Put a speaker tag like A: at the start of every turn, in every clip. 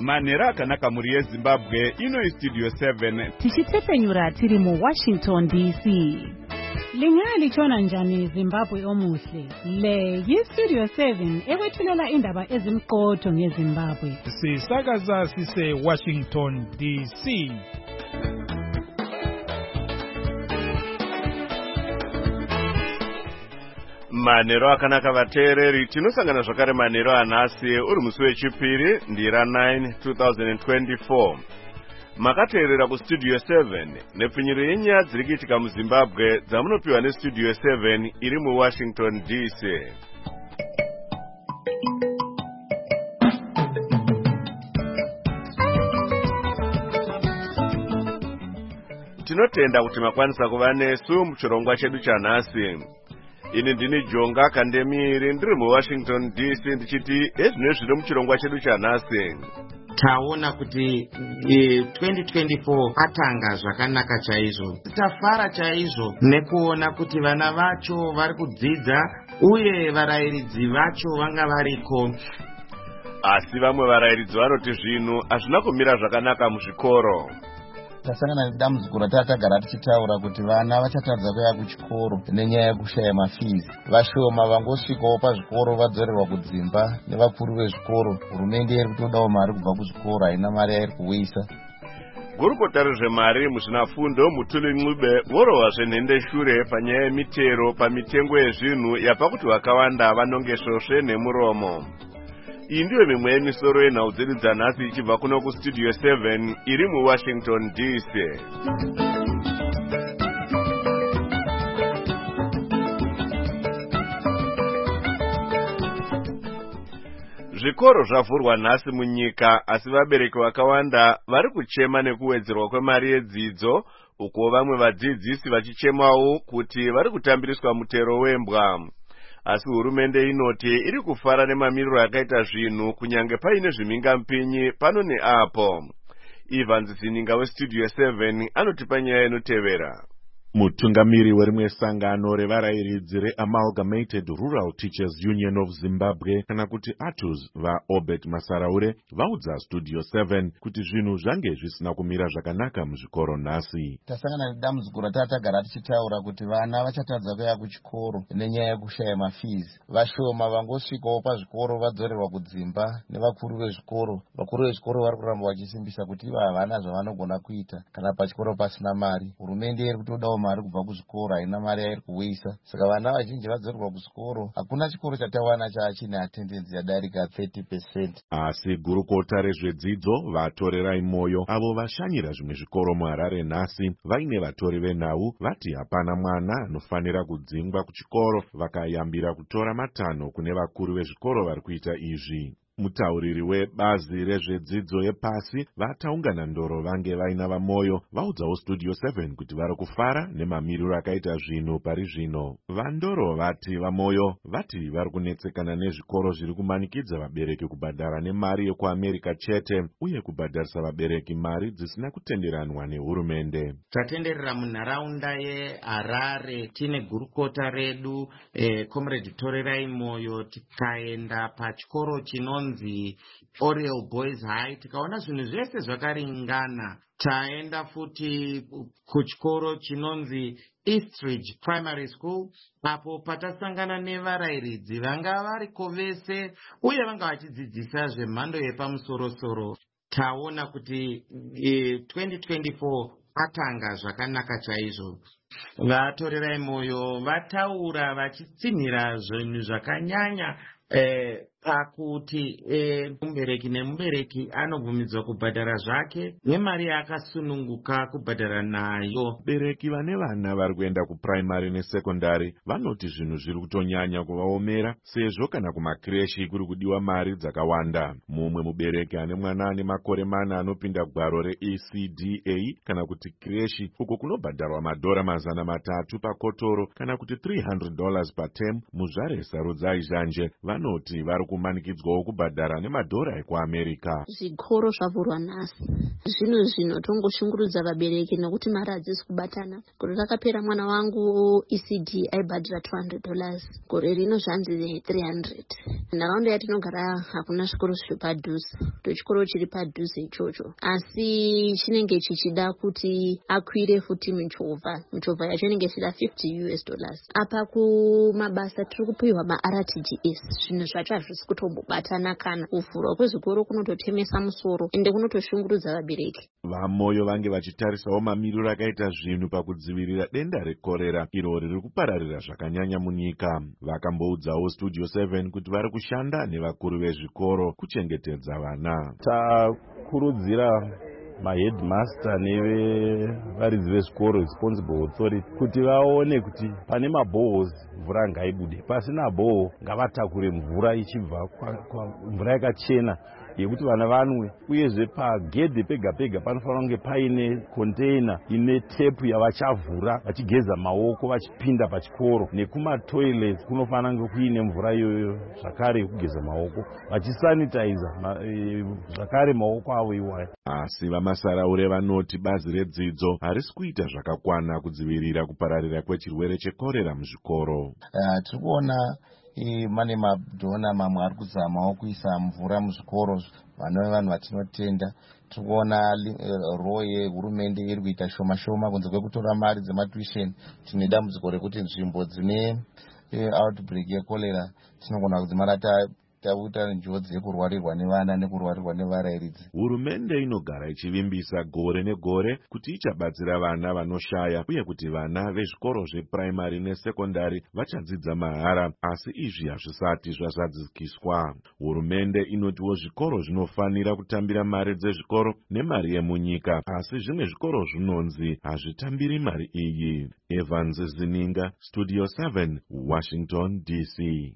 A: manhero akanaka muri yezimbabwe. Ino Studio 7
B: tichitsepenyura tiri mu Washington DC. Lingalitshona njani Zimbabwe omuhle? Le yi-Studio 7 ekwethulela indaba ezimqotho ngeZimbabwe.
C: Sisakaza sise Washington DC.
A: manhero akanaka vateereri. Tinosangana zvakare manhero anhasi uri musi wechipiri ndira 9 2024. Makateerera kuStudio 7 nepfinyiro yenyaya dziri kuitika muZimbabwe dzamunopiwa neStudio 7 iri muWashington DC. Tinotenda kuti makwanisa kuva nesu muchirongwa chedu chanhasi. Ini ndini Jonga Kandemiri ndiri muWashington DC ndichiti ezvino zviri muchirongwa chedu chanhasi.
D: Taona kuti 2024 atanga zvakanaka chaizvo. Tafara chaizvo nekuona kuti vana vacho vari kudzidza uye varayiridzi vacho vanga variko.
A: Asi vamwe varayiridzi vanoti zvinhu hazvina kumira zvakanaka muzvikoro.
E: Tasangana nedambudziko ratatagara tichitaura kuti vana vachatadza kuya kuchikoro nenyaya yekushaya mafizi. Vashoma vangosvikawo pazvikoro vadzorerwa kudzimba nevakuru vezvikoro. Hurumende iri kutodawo mari kubva kuzvikoro, haina mari yairi kuuyisa.
A: Gurukota rezvemari muzvinafundo Mutuli Ncube vorovazve nhende shure panyaya yemitero pamitengo yezvinhu yapa kuti vakawanda vanonge svosve nemuromo. Iyi ndiyo mimwe yemisoro yenhau dzedu dzanhasi ichibva kuno kuStudio 7 iri muWashington DC. Zvikoro zvavhurwa nhasi munyika, asi vabereki vakawanda vari kuchema nekuwedzerwa kwemari yedzidzo, uko vamwe vadzidzisi vachichemawo kuti vari kutambiriswa mutero wembwa. Asi hurumende inoti iri kufara nemamiriro akaita zvinhu kunyange paine zvimhingampinyi pano neapo. Evans Zininga weStudio 7 anotipa nyaya inotevera.
F: Mutungamiri werimwe sangano revarayiridzi reAmalgamated Rural Teachers Union of Zimbabwe kana kuti ATUZ vaObert Masaraure vaudza Studio 7 kuti zvinhu zvange zvisina kumira zvakanaka muzvikoro nhasi.
E: Tasangana nedambudziko ratatagara tichitaura kuti vana vachatadza kuya kuchikoro nenyaya yekushaya mafizi. Vashoma vangosvikawo pazvikoro vadzorerwa kudzimba nevakuru vezvikoro. Vakuru vezvikoro vari kuramba vachisimbisa kuti ivo havana zvavanogona kuita kana pachikoro pasina mari. Hurumende iri kutodawo mari kubva kuzvikoro, haina mari yairi kuuyisa. Saka vana vazhinji vadzorerwa kuzvikoro. Hakuna chikoro chatawana chachine attendance yadarika 30%.
F: Asi gurukota rezvedzidzo vaTorerai Moyo avo vashanyira zvimwe zvikoro muHarare nhasi vaine vatori venhau vati hapana mwana anofanira kudzingwa kuchikoro, vakayambira kutora matanho kune vakuru vezvikoro vari kuita izvi. Mutauriri webazi rezvedzidzo yepasi vataungana ndoro vange vaina vaMoyo vaudzawo Studio 7 kuti vari kufara nemamiriro akaita zvinhu pari zvino. Vandoro vati vaMoyo vati vari kunetsekana nezvikoro zviri kumanikidza vabereki kubhadhara nemari yekuAmerica chete uye kubhadharisa vabereki mari dzisina kutenderanwa nehurumende.
D: Tatenderera munharaunda yeHarare tine gurukota redu Comrade Torerai Moyo, tikaenda pachikoro chinonzi Oriel Boys High tikaona zvinhu zvese zvakaringana. Taenda futi kuchikoro chinonzi Eastridge Primary School apo patasangana nevarayiridzi vanga variko vese uye vanga vachidzidzisa zvemhando yepamusoro-soro. Taona kuti 2024 atanga zvakanaka chaizvo. VaTorerai Moyo vataura vachitsinhira zvinhu zvakanyanya pakuti mubereki nemubereki anobvumidzwa kubhadhara zvake nemari yakasununguka kubhadhara nayo.
F: Bereki vane vana vari kuenda kupuraimari nesekondari vanoti zvinhu zviri kutonyanya kuvaomera sezvo kana kumakireshi kuri kudiwa mari dzakawanda. Mumwe mubereki ane mwana ane makore 4 anopinda gwaro reECDA kana kuti kireshi uko kunobhadharwa $300 pakotoro kana kuti $300 patem. Muzvare Sarudzai Zhanje vanoti vari kumanikidzwawo kubhadhara nemadhora ekuamerica.
G: Zvikoro zvavhurwa nhasi. Zvino tongoshungurudza vabereki nekuti mari hadzisi kubatana. Gore rakapera mwana wangu ECD aibhadhira $200. Gore rino zvanzi 300. Nharaunda yatinogara hakuna zvikoro zviri padhuze. Chikoro chiri padhuze ichocho. Asi chinenge chichida kuti akwire futi michovha yacho inenge ichida $50. Apa kumabasa tiri kupiwa ma-RTGS. Zvinhu zvacho hazvisi kutombobatana kana kuvhurwa kwezvikoro kunototemesa musoro ende kunotoshungurudza vabereki.
F: Vamoyo vange vachitarisawo mamiriro akaita zvinhu pakudzivirira denda rekorera iro riri kupararira zvakanyanya munyika. Vakamboudzawo Studio 7 kuti vari kushanda nevakuru vezvikoro kuchengetedza vana.
H: Takurudzira maheadmaster nevaridzi vezvikoro responsible authority kuti vaone kuti pane mabohos mvura ngaibude, pasina boho ngavatakure mvura ichibva mvura yakachena yekuti vana vanwe. Uyezve pagedhe pega pega panofanira kunge paine container ine tepu yavachavhura vachigeza maoko vachipinda pachikoro. Nekumatoilets kunofanira kunge kuine mvura iyoyo zvakare yekugeza maoko vachisanitiza zvakare maoko avo iwayo.
F: Asi vamasaraure vanoti bazi redzidzo harisi kuita zvakakwana kudzivirira kupararira kwechirwere chekorera muzvikoro.
E: Tiri kuona mane madhona mamwe ari kuzamawo kuisa mvura muzvikoro vanove vanhu vatinotenda. Tiri kuona roho yehurumende iri kuita shoma shoma kunze kwekutora mari dzematuition. Tine dambudziko rekuti nzvimbo dzine outbreak yekorera tinogona kudzimara taita njodzi yekurwarirwa nevana nekurwarirwa nevarairidzi.
F: Hurumende inogara ichivimbisa gore negore kuti ichabatsira vana vanoshaya uye kuti vana vezvikoro zvepuraimari nesekondari vachadzidza mahara, asi izvi hazvisati zvazadzikiswa. Hurumende inotiwo zvikoro zvinofanira kutambira mari dzezvikoro nemari yemunyika, asi zvimwe zvikoro zvinonzi hazvitambiri mari iyi. Evans Zininga, Studio 7, Washington DC.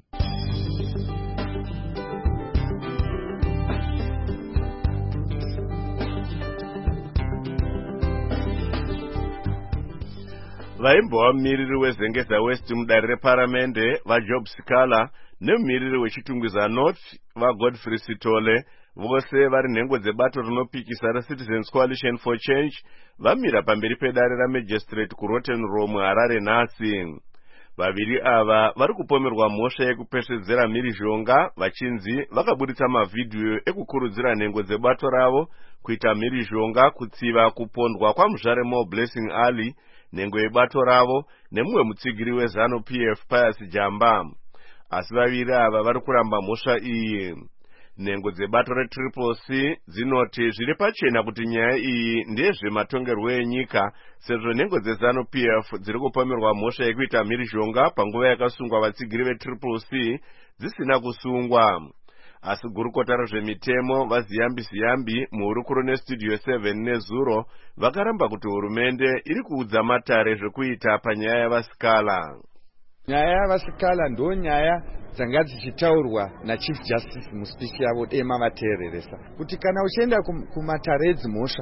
A: Vaimbova mumiriri wezengeza West mudare reparamende vaJob Sikala nemumiriri wechitungwiza North vaGodfrey Sitole vose vari nhengo dzebato rinopikisa reCitizens Coalition for Change vamira pamberi pedare raMagistrate kuRotten Row muHarare nhasi. Vaviri ava vari kupomerwa mhosva yekupesvedzera mhirizhonga vachinzi vakaburitsa mavhidhiyo ekukurudzira nhengo dzebato ravo kuita mhirizhonga kutsiva kupondwa kwamuzvare Mo Blessing Ali nhengo yebato ravo nemumwe mutsigiri weZanu PF Pius Jamba. Asi vaviri ava vari kuramba mhosva iyi. Nhengo dzebato reTriple C dzinoti zviri pachena kuti nyaya iyi ndeyezvematongerwo enyika, sezvo nhengo dzeZanu PF dziri kupomerwa mhosva yekuita mhirizhonga panguva yakasungwa vatsigiri veTriple C dzisina kusungwa. Asi gurukota rezvemitemo vaZiyambi muhurukuro neStudio 7 nezuro vakaramba kuti hurumende iri kuudza matare zvekuita panyaya yavaSikala.
I: Nyaya yavaSikala ndo nyaya dzanga dzichitaurwa naChief Justice muspichi yavo dema vateereresa kuti kana uchienda kumatare edzimhosva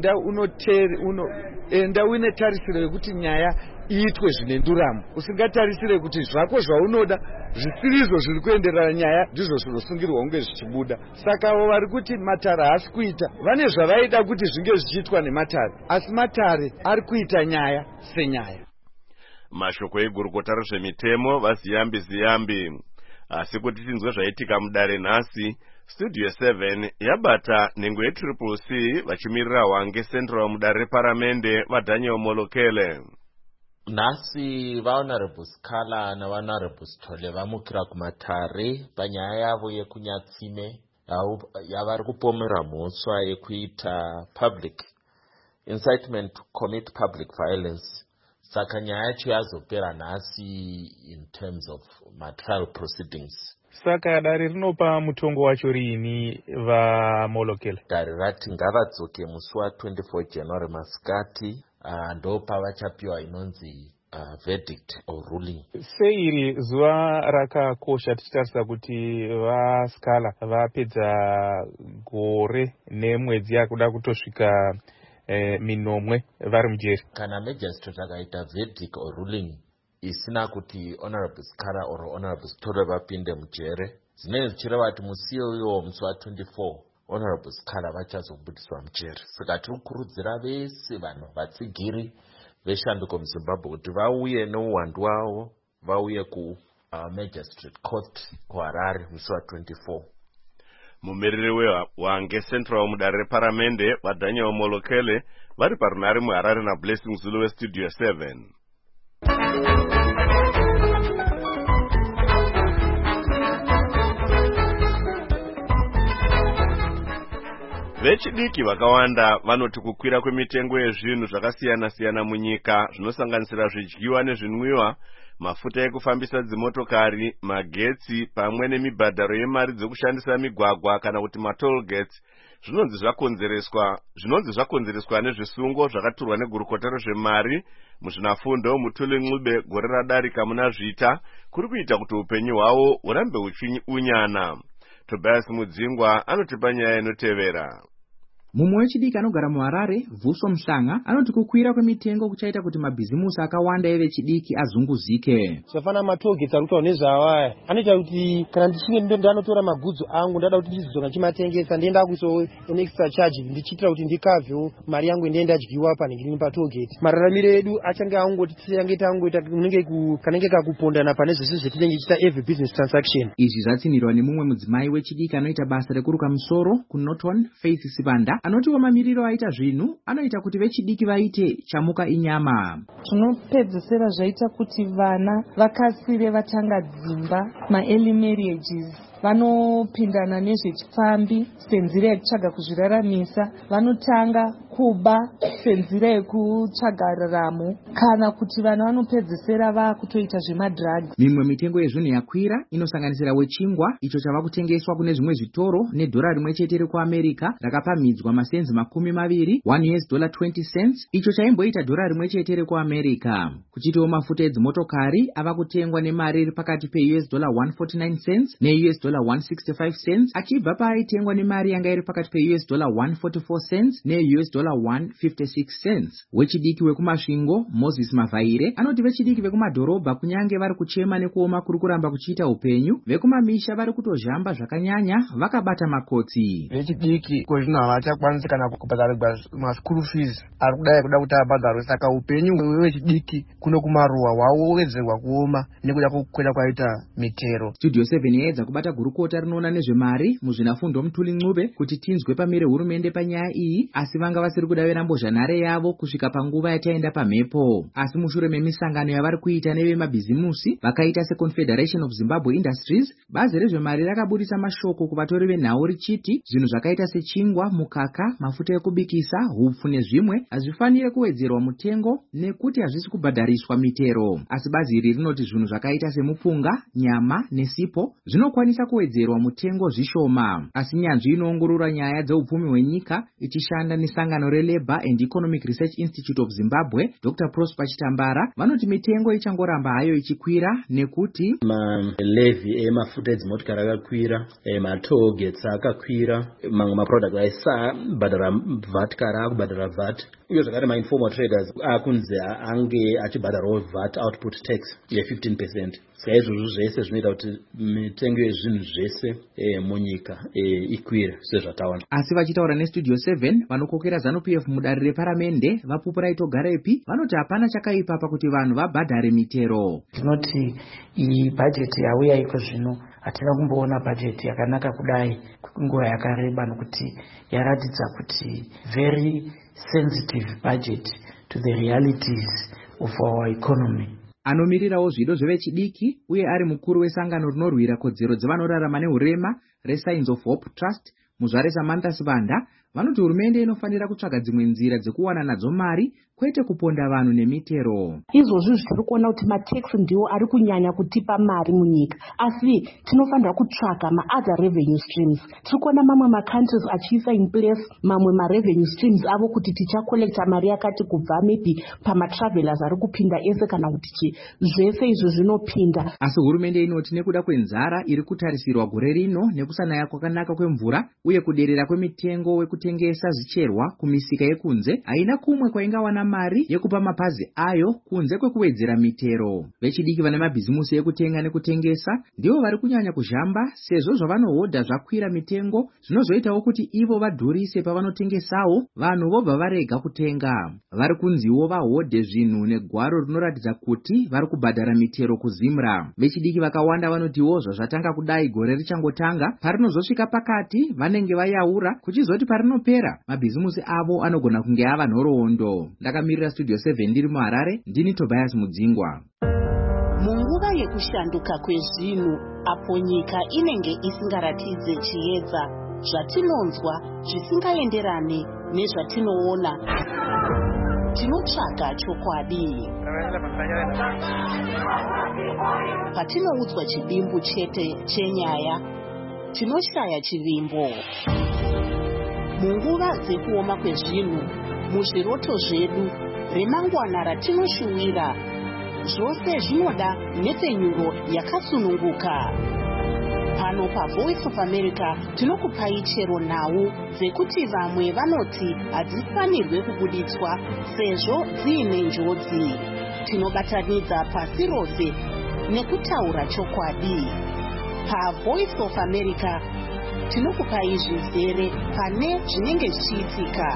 I: enda uine tarisiro yekuti nyaya iitwe zvine nduramo, usingatarisire kuti zvako zvaunoda zvisirizvo zviri kuenderera nyaya ndizvo zvinosungirwa kunge zvichibuda. Saka avo vari kuti matare haasi kuita vane zvavaida kuti zvinge zvichiitwa nematare, asi matare ari kuita nyaya senyaya.
A: Mashoko egurukota rezvemitemo vaZiyambi. Asi kuti tinzwe zvaitika mudare nhasi, Studio 7 yabata nhengo yeTriple C vachimirira Hwange Central mudare reparamende vaDaniel Molokele.
J: Nhasi vaHonorable Sikala naVaHonorable Sitole vamukira kumatare panyaya yavo yekunyatsime yavari kupomera mhosva yekuita public incitement to commit public violence. Saka nyaya yacho yazopera nhasi in terms of trial proceedings.
C: Saka dare rinopa mutongo wacho riini vaMolokele?
J: Dare rati ngavadzoke musi wa24 January masikati ndo pavachapiwa inonzi verdict or ruling.
C: Sei iri zuva rakakosha tichitarisa kuti vaSikala vapedza gore nemwedzi yakuda kutosvika minomwe vari mujeri?
J: Kana magistrate akaita verdict or ruling isina kuti Honorable Sikala or Honorable Sitole vapinde mujere, zvinenge zvichireva kuti musi iyoyo musi wa24 honorable Sikhala vachazobudiswa mujeri. Saka tiri kukurudzira vese vanhu vatsigiri veshanduko muZimbabwe kuti vauye nouwandu wavo, vauye Magistrate Court kuHarare musi wa24.
A: Mumiriri wange Central mudare reparamende vaDaniel Molokele vari parunare muHarare naBlessing Zulu weStudio 7. Vechidiki vakawanda vanoti kukwira kwemitengo yezvinhu zvakasiyana-siyana munyika zvinosanganisira zvidyiwa nezvinwiwa, mafuta ekufambisa dzimotokari, magetsi pamwe nemibhadharo yemari dzekushandisa migwagwa kana kuti matoll gates zvinonzi zvakonzereswa nezvisungo zvakaturwa negurukota rezvemari muzvinafundo Mutuli Ncube gore radarika muna Zvita kuri kuita kuti upenyu hwavo hurambe huchiunyana. Tobias Mudzingwa anotipa nyaya inotevera.
K: Mumwe wechidiki anogara muHarare, Vhuso Mhlanga, anoti kukwira kwemitengo kuchaita kuti mabhizimusi akawanda evechidiki azunguzike.
L: Zvafana matogeti arikutaura nezvaawaya anoita kuti kana ndichinge ndanotora magudzo angu ndada kuti ndizodzoka ndichimatengesa ndienda kuisawo extra charge ndichiitira kuti ndikavhewo mari yangu ndienda dyiwa panenge ndiri patogeti. Mararamiro edu achange angoti tisangoita kanenge kakupondana pane zvese zvetinenge tichiita every business transaction.
K: Izvi zvatsinirwa nemumwe mudzimai wechidiki anoita basa rekuruka musoro kuNorton, Faith Sibanda, anotiwo mamiriro aita zvinhu anoita kuti vechidiki vaite chamuka inyama.
M: Zvinopedzesera zvaita kuti vana vakasire vatanga dzimba, ma-early marriages, vanopindana nezvechipfambi senzira yekutsvaga kuzviraramisa, vanotanga kuba senzira yekutsvaga raramo, kana kuti vana vanopedzesera vakutoita zvemadrugs.
K: Mimwe mitengo yezvinhu yakwira inosanganisira wechingwa icho chava kutengeswa kune zvimwe zvitoro nedhora rimwe chete rekuAmerica rakapamhidzwa masenzi 20, $1.20, icho chaimboita dhora rimwe chete rekuAmerica. Kuchitiwo mafuta edzimotokari ava kutengwa nemari iri pakati $1.49 ne$1.65 achibva paaitengwa nemari yanga iri pakati $1.44 ne$1.56. Wechidiki wekumasvingo Moses Mavhaire anoti vechidiki vekumadhorobha kunyange vari kuchema nekuoma kuri kuramba kuchiita upenyu, vekumamisha vari kutozhamba zvakanyanya vakabata makotsi.
L: Vechidiki kwezvino havachakwanisi kana kubhadharirwa maschool fees ari kudai kuda kuti abhadharwe, saka upenyu hwevechidiki kuno kumaruwa hwawedzerwa kuoma nekuda kwokukwira kwaita mitero.
K: Studio 7 yaedza kubata gurukota rinoona nezvemari muzvinafundo Mutuli Ncube kuti tinzwe pamire hurumende panyaya iyi, asi vanga vasiri kudavira mbozhanhare yavo kusvika panguva yataenda pamhepo. Asi mushure memisangano yavari kuita nevemabhizimusi vakaita seConfederation of Zimbabwe Industries, bazi rezvemari rakabudisa mashoko kuvatori venhau richiti zvinhu zvakaita sechingwa, mukaka, mafuta ekubikisa, hupfu nezvimwe hazvifanire kuwedzerwa mutengo nekuti hazvisi kubhadhariswa mitero. Asi bazi iri rinoti zvinhu zvakaita semupunga, nyama nesipo zvinokwanisa kuwedzerwa mutengo zvishoma. Asi nyanzvi inoongorora nyaya dzeupfumi hwenyika ichishanda nesangano reLabour and Economic Research Institute of Zimbabwe, Dr. Prosper Chitambara, vanoti mitengo ichangoramba hayo ichikwira nekuti
N: malevy emafuta edzimotokari akakwira, matoll gates akakwira, mamwe maproduct aisabhadhara VAT kare akubhadhara VAT, uye zvakare ma-informal traders akunzi ange achibhadharawo VAT output tax ye15%. Saka izvozvo zvese zvinoita kuti mitengo yezvinhu zvese munyika ikwire sezvataona.
K: Asi vachitaura neStudio 7 vanokokera ZANU-PF mudare reparamende vaPupurai Togarepi vanoti hapana chakaipa pakuti vanhu vabhadhare mitero.
O: Tinoti iyi bhajeti yauya iko zvino hatina kumboona bhajeti yakanaka kudai nguva yakareba, nokuti yaratidza kuti very sensitive budget to the realities of our economy.
K: Anomirirawo zvido zvevechidiki uye ari mukuru wesangano rinorwira kodzero dzevanorarama nehurema reSigns of Hope Trust, Muzvare Samantha Sibanda, vanoti hurumende inofanira kutsvaga dzimwe nzira dzekuwana nadzo mari kwete kuponda vanhu nemitero.
P: Izvozvo zviri kuona kuti matax ndiwo ari kunyanya kutipa mari munyika, asi tinofanira kutsvaga ma-other revenue streams. Tiri kuona mamwe ma-countries achiisa in place mamwe ma-revenue streams avo kuti tichakolekta mari yakati kubva maybe pama-travelers ari kupinda ese kana kuti zvese izvo zvinopinda.
K: Asi hurumende inoti nekuda kwenzara iri kutarisirwa gore rino nekusanaya kwakanaka kwemvura uye kuderera kwemitengo wekutengesa zvicherwa kumisika yekunze, haina kumwe kwaingawana mari yekupa mapazi ayo kunze kwekuwedzera mitero. Vechidiki vane mabhizimusi ekutenga nekutengesa ndivo vari kunyanya kuzhamba, sezvo zvavanohodha zvakwira mitengo zvinozoitawo kuti ivo vadhurise pavanotengesawo, vanhu vobva varega kutenga. Vari kunziwo vahodhe zvinhu negwaro rinoratidza kuti vari kubhadhara mitero kuzimra. Vechidiki vakawanda vanotiwo zvazvatanga kudai gore richangotanga, parinozosvika pakati vanenge vayaura, kuchizoti parinopera mabhizimusi avo anogona kunge ava nhoroondo. Ndakamirira Studio 7 ndiri muHarare, ndini Tobias Mudzingwa.
Q: Munguva yekushanduka kwezvinhu, apo nyika inenge isingaratidze chiedza, zvatinonzwa zvisingaenderane nezvatinoona, tinotsvaga chokwadi. Patinoudzwa chidimbu chete chenyaya, tinoshaya chivimbo. Munguva dzekuoma kwezvinhu, muzviroto zvedu, remangwana ratinoshuwira, zvose zvinoda nhepfenyuro yakasununguka. Pano paVoice of America tinokupai chero nhau dzekuti vamwe vanoti hadzifanirwe kubuditswa sezvo dziine njodzi. Tinobatanidza pasi rose nekutaura chokwadi. PaVoice of America tinokupai zvizere pane zvinenge zvichiitika.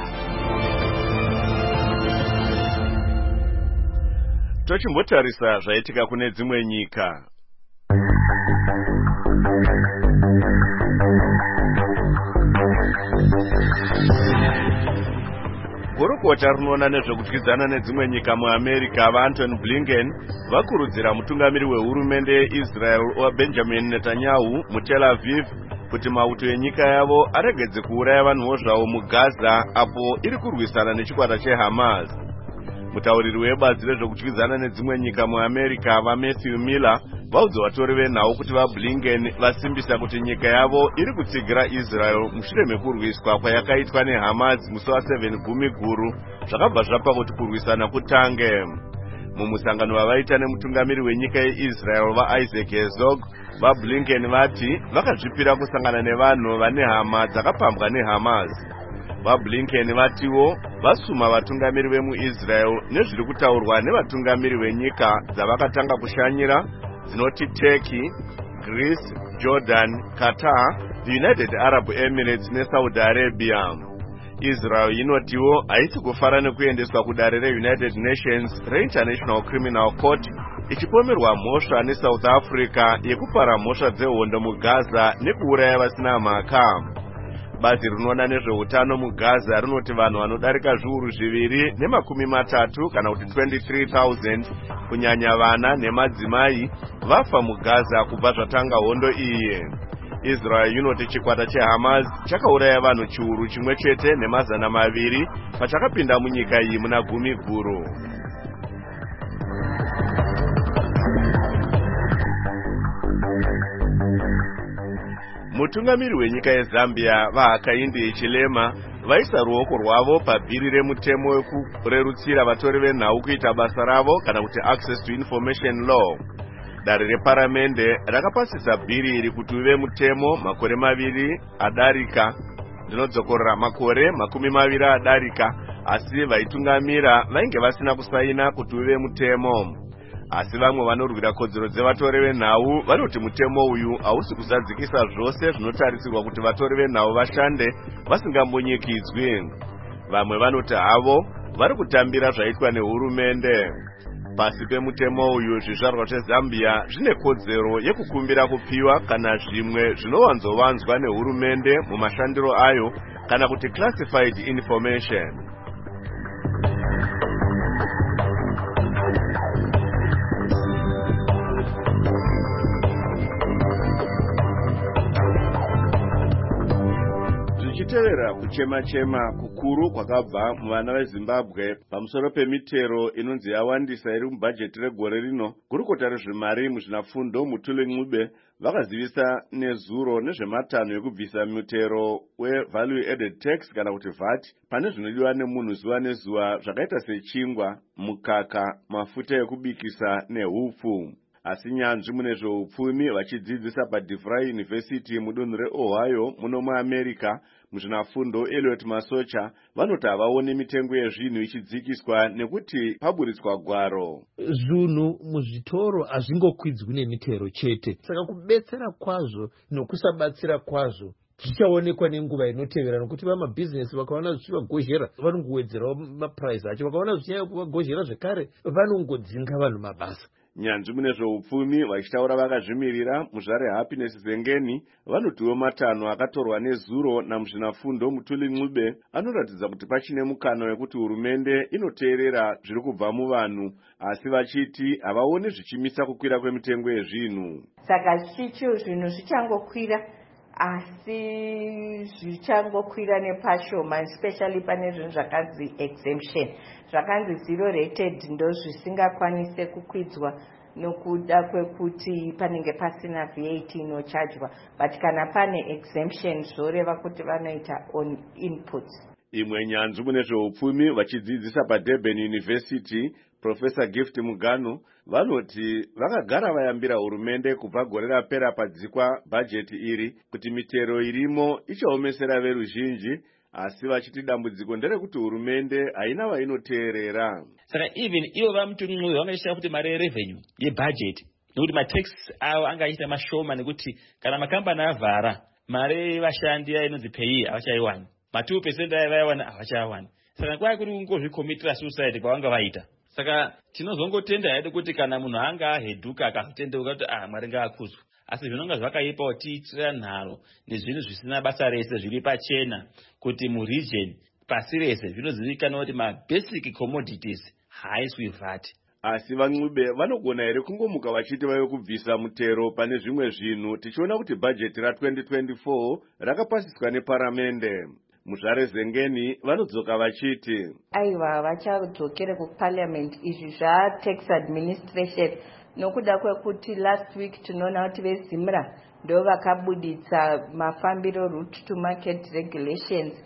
A: Tochimbotarisa zvaitika kune dzimwe nyika. Gurukota rinoona nezvekudyidzana nedzimwe nyika muAmerica vaAntony Blinken vakurudzira mutungamiri wehurumende yeIsrael waBenjamin Netanyahu muTel Aviv kuti mauto enyika yavo aregedze kuuraya vanhuwo zvavo muGaza apo iri kurwisana nechikwata cheHamas. Mutauriri webazi rezvekudyidzana nedzimwe nyika muAmerica vaMatthew Miller vaudza vatori venhau kuti vaBlinken vasimbisa kuti nyika yavo iri kutsigira Israel mushure mekurwiswa kwayakaitwa neHamas musi wa7 gumi guru zvakabva zvapa kuti kurwisana kutange. Mumusangano wavaita nemutungamiri wenyika yeIsrael vaIsaac Herzog, vaBlinken vati vakazvipira kusangana nevanhu vane hama dzakapambwa neHamas. VaBlinken vatiwo vasuma vatungamiri vemuIsrael nezviri kutaurwa nevatungamiri venyika dzavakatanga kushanyira dzinoti Turkey, Greece, Jordan, Qatar, the United Arab Emirates neSaudi Arabia. Israel inotiwo haisi kufara nekuendeswa kudare reUnited Nations reInternational Criminal Court ichipomerwa mhosva neSouth Africa yekupara mhosva dzehondo muGaza nekuuraya vasina mhaka. Bazi rinoona nezveutano muGaza rinoti vanhu vanodarika zviuru 230 kana kuti 23,000 kunyanya vana nemadzimai vafa muGaza kubva zvatanga hondo iyi. Israel inoti chikwata cheHamas chakauraya vanhu chiuru chimwe chete nemazana maviri pachakapinda munyika iyi muna gumi guru. Mutungamiri wenyika yeZambia vaHakainde Hichilema vaisa ruoko rwavo pabhiri remutemo wekurerutsira vatori venhau kuita basa ravo kana kuti Access to Information Law. Dare reparamende rakapasisa bhiri iri kuti uve mutemo makore 2 adarika, ndinodzokorera makore 20 adarika, asi vaitungamira vainge vasina kusaina kuti uve mutemo. Asi vamwe vanorwira kodzero dzevatori venhau vanoti mutemo uyu hausi kuzadzikisa zvose zvinotarisirwa kuti vatori venhau vashande vasingambonyikidzwi. Vamwe vanoti havo vari kutambira zvaitwa nehurumende. Pasi pemutemo uyu zvizvarwa zveZambia zvine kodzero yekukumbira kupiwa kana zvimwe zvinowanzovanzwa nehurumende mumashandiro ayo kana kuti classified information. Tichitevera kuchema-chema kukuru kwakabva muvana veZimbabwe pamusoro pemitero inonzi yawandisa iri mubhajeti regore rino, gurukota rezvemari muzvinafundo Mutuli Ncube vakazivisa nezuro nezvematanho ekubvisa mutero wevalue added tax kana kuti VAT pane zvinodiwa nemunhu zuva nezuva zvakaita sechingwa, mukaka, mafuta ekubikisa nehupfu. asi nyanzvi mune zveupfumi vachidzidzisa paDeVry University mudunhu reOhio muno muAmerica muzvinafundo Elliot Masocha vanoti havaoni mitengo yezvinhu ichidzikiswa nekuti paburitswa gwaro.
R: Zvinhu muzvitoro hazvingokwidzwi nemitero chete, saka kubetsera kwazvo nokusabatsira kwazvo zvichaonekwa nenguva inotevera, nokuti vamabhizinesi vakaona zvichivagozhera vanongowedzerawo mapuraisi acho, vakaona zvichanya kuvagozhera zvekare vanongodzinga vanhu mabasa.
A: Nyanzvi mune zveupfumi vachitaura vakazvimirira muzvare Happiness Zengeni vanotiwo matanho akatorwa nezuro namuzvinafundo Mutuli Ncube anoratidza kuti pachine mukana wekuti hurumende inoteerera zviri kubva muvanhu, asi vachiti havaoni zvichimisa kukwira kwemitengo yezvinhu.
S: Saka zvichicho zvinhu zvichangokwira, asi zvichangokwira nepashoma, especially pane zvinhu zvakanzi exemption. Zvakanzi zero rated ndo zvisingakwanise kukwidzwa nokuda kwekuti panenge pasina VAT inochajwa, but kana pane exemption zvoreva kuti vanoita on inputs.
A: Imwe nyanzvi mune zveupfumi vachidzidzisa paDurban University Professor Gift Mugano vanoti vakagara vayambira hurumende kubva gore rapera padzikwa bhajeti iri kuti mitero irimo ichaomesera veruzhinji, asi vachiti dambudziko nderekuti hurumende haina vainoteerera.
T: Saka even ivo vaMutuli Ncube vangaisha kuti mari yerevenue yebhajeti nekuti matax avo angaita mashoma, nekuti kana makambani avhara mari vashandi inonzi pay havachaiwani, ma2% aya vaiwana havachaiwani. Saka kwai kuti kungozvikomitira suicide kwavanga vaita. Saka tinozongotenda hedu kuti kana munhu anga aheduka akazotendeuka kuti Mwari ngaakuzwe, asi zvinonga zvakaipa tiitira nharo nezvinhu zvisina basa rese zviri pachena kuti muregion pasi rese zvinozivikanwa kuti mabasic commodities haiswi VAT.
A: Asi vaNcube vanogona here kungomuka vachiti vave kubvisa mutero pane zvimwe zvinhu tichiona kuti bhajeti ra2024 rakapasiswa neparamende. Muzvare Zengeni vanodzoka vachiti
S: aiwa vachadzokere kuparliament izvi zvatax administration, nokuda kwekuti last week tinoona kuti veZimra ndo vakabuditsa mafambiro route to market regulations,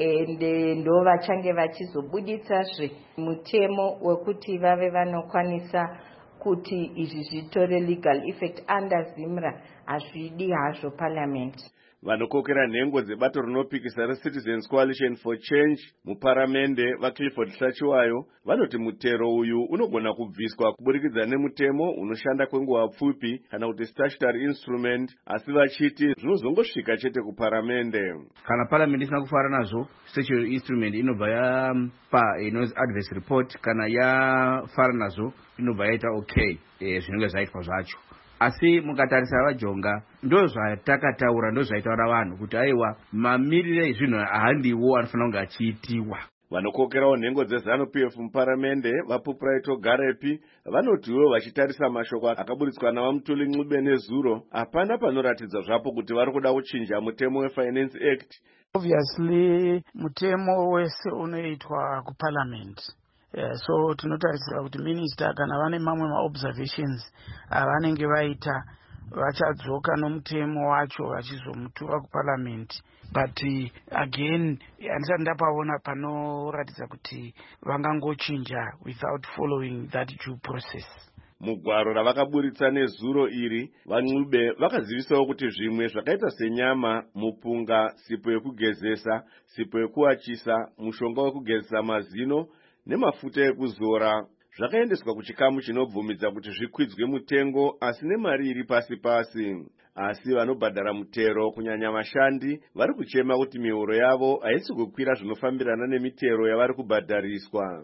S: ndo vachange vachizobuditsazve mutemo wekuti vave vanokwanisa kuti izvi zvitore legal effect under Zimra. Hazvidi hazvo parliament.
A: Vanokokera nhengo dzebato rinopikisa reCitizens Coalition for Change muparamende vaClifford Hlachiwayo vanoti mutero uyu unogona kubviswa kuburikidza nemutemo unoshanda kwenguva pfupi kana kuti statutory instrument, asi vachiti zvinozongosvika chete kuparamende.
U: Kana paramende isina kufara nazvo, statutory instrument inobva yapa inonzi advice report, kana yafara nazvo inobva yaita okay zvinenge zvaitwa zvacho. Asi mukatarisa vaJonga ndo zvatakataura, ndo zvaitaura vanhu kuti aiwa mamirire ezvinhu handiwo anofanira kunge achiitiwa.
A: Vanokokerawo nhengo dzeZANU-PF muparamende vaPupraito Garepi vanotiwo vachitarisa mashoko akaburitswa navaMutuli Ncube nezuro, hapana panoratidza zvapo kuti vari kuda kuchinja mutemo weFinance Act.
V: Obviously mutemo wese unoitwa kuparliament. So tinotarisira kuti minister kana vane mamwe maobservations avanenge vaita vachadzoka nomutemo wacho vachizomutura kuparliament, but again handisati ndapaona panoratidza kuti vangangochinja without following that due process.
A: Mugwaro ravakaburitsa nezuro iri, vaNcube vakazivisawo kuti zvimwe zvakaita senyama, mupunga, sipo yekugezesa, sipo yekuachisa, mushonga wekugezesa mazino nemafuta ekuzora zvakaendeswa kuchikamu chinobvumidza kuti zvikwidzwe mutengo, asi nemari iri pasi pasi. Asi vanobhadhara mutero kunyanya vashandi vari kuchema kuti mihoro yavo haisi kukwira zvinofambirana nemitero yavari kubhadhariswa.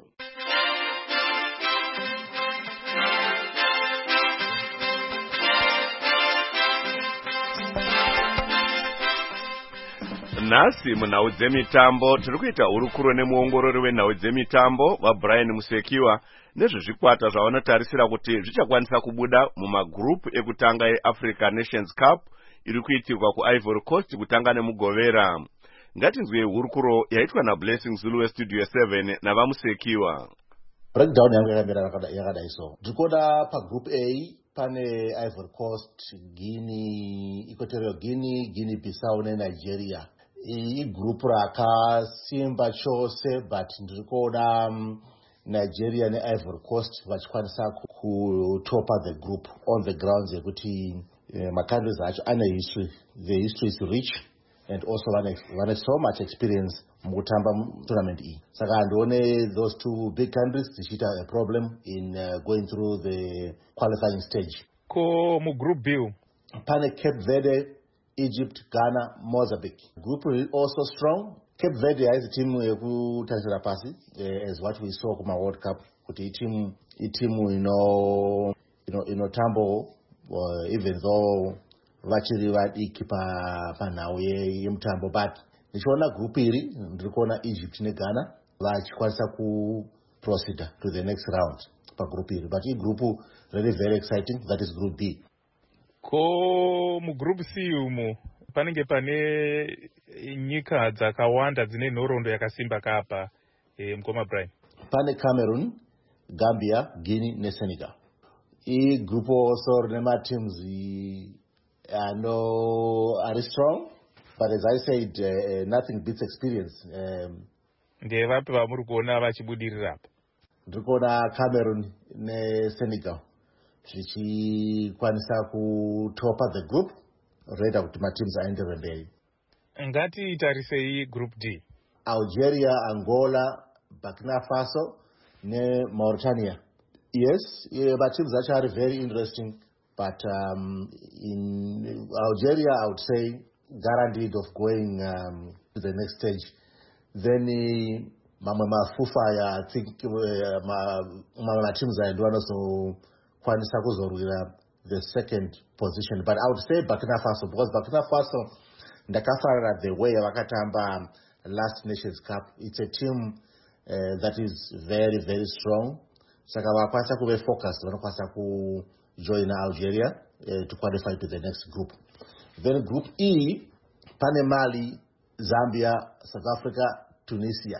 A: Nhasi munhau dzemitambo tiri kuita hurukuro nemuongorori wenhau dzemitambo vaBrian Musekiwa nezvezvikwata zvavanotarisira kuti zvichakwanisa kubuda mumagrupu ekutanga eAfrica Nations Cup iri kuitirwa kuIvory Coast kutanga nemugovera. Ngatinzwe hurukuro yaitwa naBlessing Zulu weStudio 7 navaMusekiwa.
W: Breakdown yangu yakadai so. Ndikoda pagroup A pane Ivory Coast, Guinea, Equatorial Guinea, Guinea-Bissau neNigeria. Igrupu rakasimba chose, but ndikoda Nigeria neIvory Coast vachikwanisa kutopa the group on the grounds yekuti countries acho ane history. The history is rich and also vane so much experience mukutamba tournament iyi. Saka handione those two big countries dzichiita a problem in going through the qualifying stage.
C: Ko mu group B
W: pane Cape Verde, Egypt, Ghana, Mozambique. Group is also strong. Cape Verde is a team yekutarisira pasi as what we saw kuma World Cup kuti itimu inotambo even though vachiri vadiki panhau yemutambo, but ndichiona group iri ndiri kuona Egypt neGhana vachikwanisa kuproceed to the next round pagroup iri, but group really very exciting. That is group B.
C: Ko mu group C umo panenge pane nyika dzakawanda dzine nhoroondo yakasimba kapa mukoma Brian.
W: Pane Cameroon, Gambia, Guinea neSenegal. Iyi group also rine mateams are strong, but as I said, nothing beats experience.
C: Ndevapi vamuri kuona vachibudirira apa?
W: Ndiri kuona Cameroon neSenegal zvichikwanisa kutopa the group reda kuti mateams aendere mberi.
C: Ngatitarisei group D.
W: Algeria, Angola, Burkina Faso neMauritania. Yes, teams actually are very interesting, but in Algeria I would say guaranteed of going to the next stage. Then Mama Fufa, I think Mama teams are doing also kwanisa kuzorwira the second position, but I would say Burkina Faso, because Burkina Faso ndakafarira the way vakatamba last Nations Cup. It's a team that is very very strong, saka vakwanisa kuve focused, vanokwanisa kujoin Algeria to qualify to the next group. Then group E pane Mali, Zambia, South Africa, Tunisia.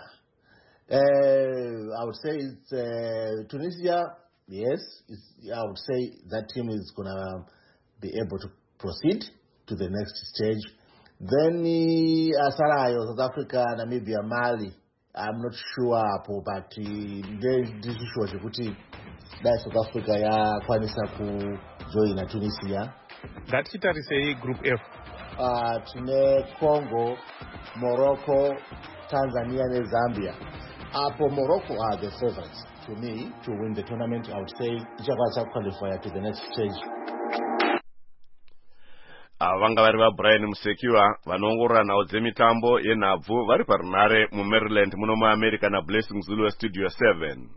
W: I would say it's Tunisia. Yes, I would say that team is going to be able to proceed to the next stage. Then Asarayo, South Africa, Namibia, Mali, I'm not sure, but this is sure that South Africa yakwanisa kujoina Tunisia.
C: Ngatitarisei group F.
W: Tine Congo, Morocco, Tanzania neZambia. Morocco are the favorites to me to win the tournament. I would say ichakwanisa qualifier to the next stage.
A: Vanga vari vaBrian Musekiwa vanoongorora nhau dzemitambo yenhabvu vari parunare muMaryland muno muAmerica naBlessing Zulu Studio 7.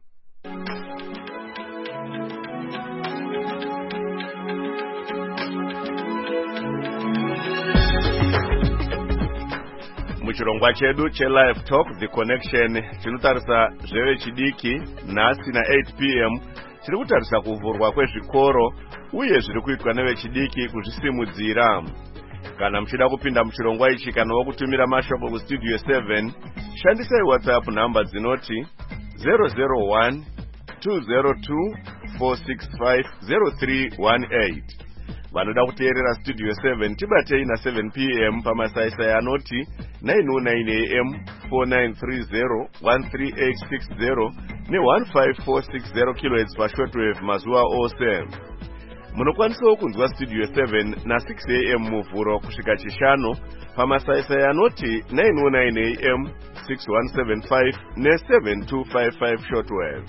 A: Muchirongwa chedu cheLive Talk The Connection chinotarisa zvevechidiki nhasi na8 p.m. chiri kutarisa kuvhurwa kwezvikoro uye zviri kuitwa nevechidiki kuzvisimudzira. Kana muchida kupinda muchirongwa ichi kana wokutumira mashoko kustudio 7, shandisai WhatsApp namba dzinoti 001 202 465 0318. Vanoda kuteerera studio 7 tibatei na7 p.m. pamasaisai anoti 909 am 4930 13860 ne15460 kHz pashortwave mazuva ose. Munokwanisawo kunzwa studio 7 na6 am muvhuro kusvika chishanu pamasaisai anoti 909 am 6175 ne7255 shortwave.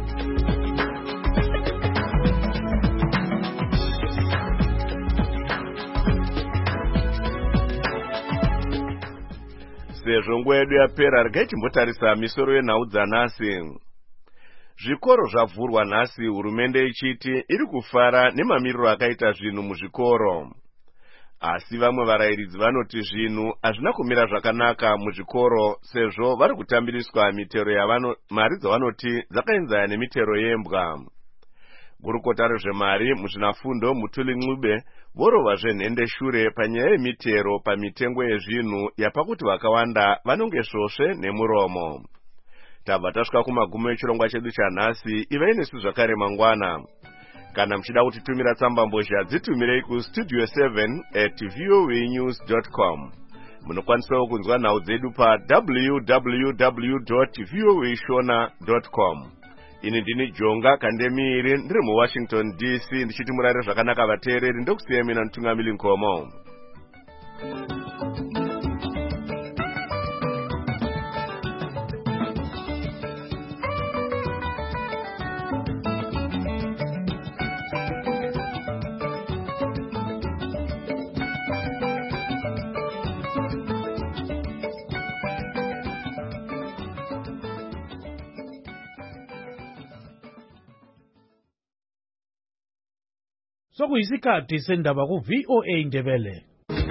A: Sezvo nguva yedu yapera, regai timbotarisa misoro yenhau dzanhasi. Zvikoro zvavhurwa nhasi, hurumende ichiti iri kufara nemamiriro akaita zvinhu muzvikoro. Asi vamwe varayiridzi vanoti zvinhu hazvina kumira zvakanaka muzvikoro sezvo vari kutambiriswa mitero mari dzavanoti dzakaenzana nemitero yembwa. Gurukota rezvemari muzvinafundo Mutuli Ncube vorova zvenhende shure panyaya yemitero pamitengo yezvinhu yapakuti vakawanda vanonge svosve nemuromo. Tabva tasvika kumagumo echirongwa chedu chanhasi. Ivai nesu zvakare mangwana. Kana muchida kutitumira tsambambozha dzitumirei kustudio 7@voanews.com. Munokwanisawo kunzwa nhau dzedu pa www.voashona.com. ini ndini Jonga Kandemiri ndiri muWashington DC ndichiti murare zvakanaka vateereri ndokusiya mina Mutungamiri Nkomo.
B: Sokuyisikhathi sendaba ku VOA Indebele.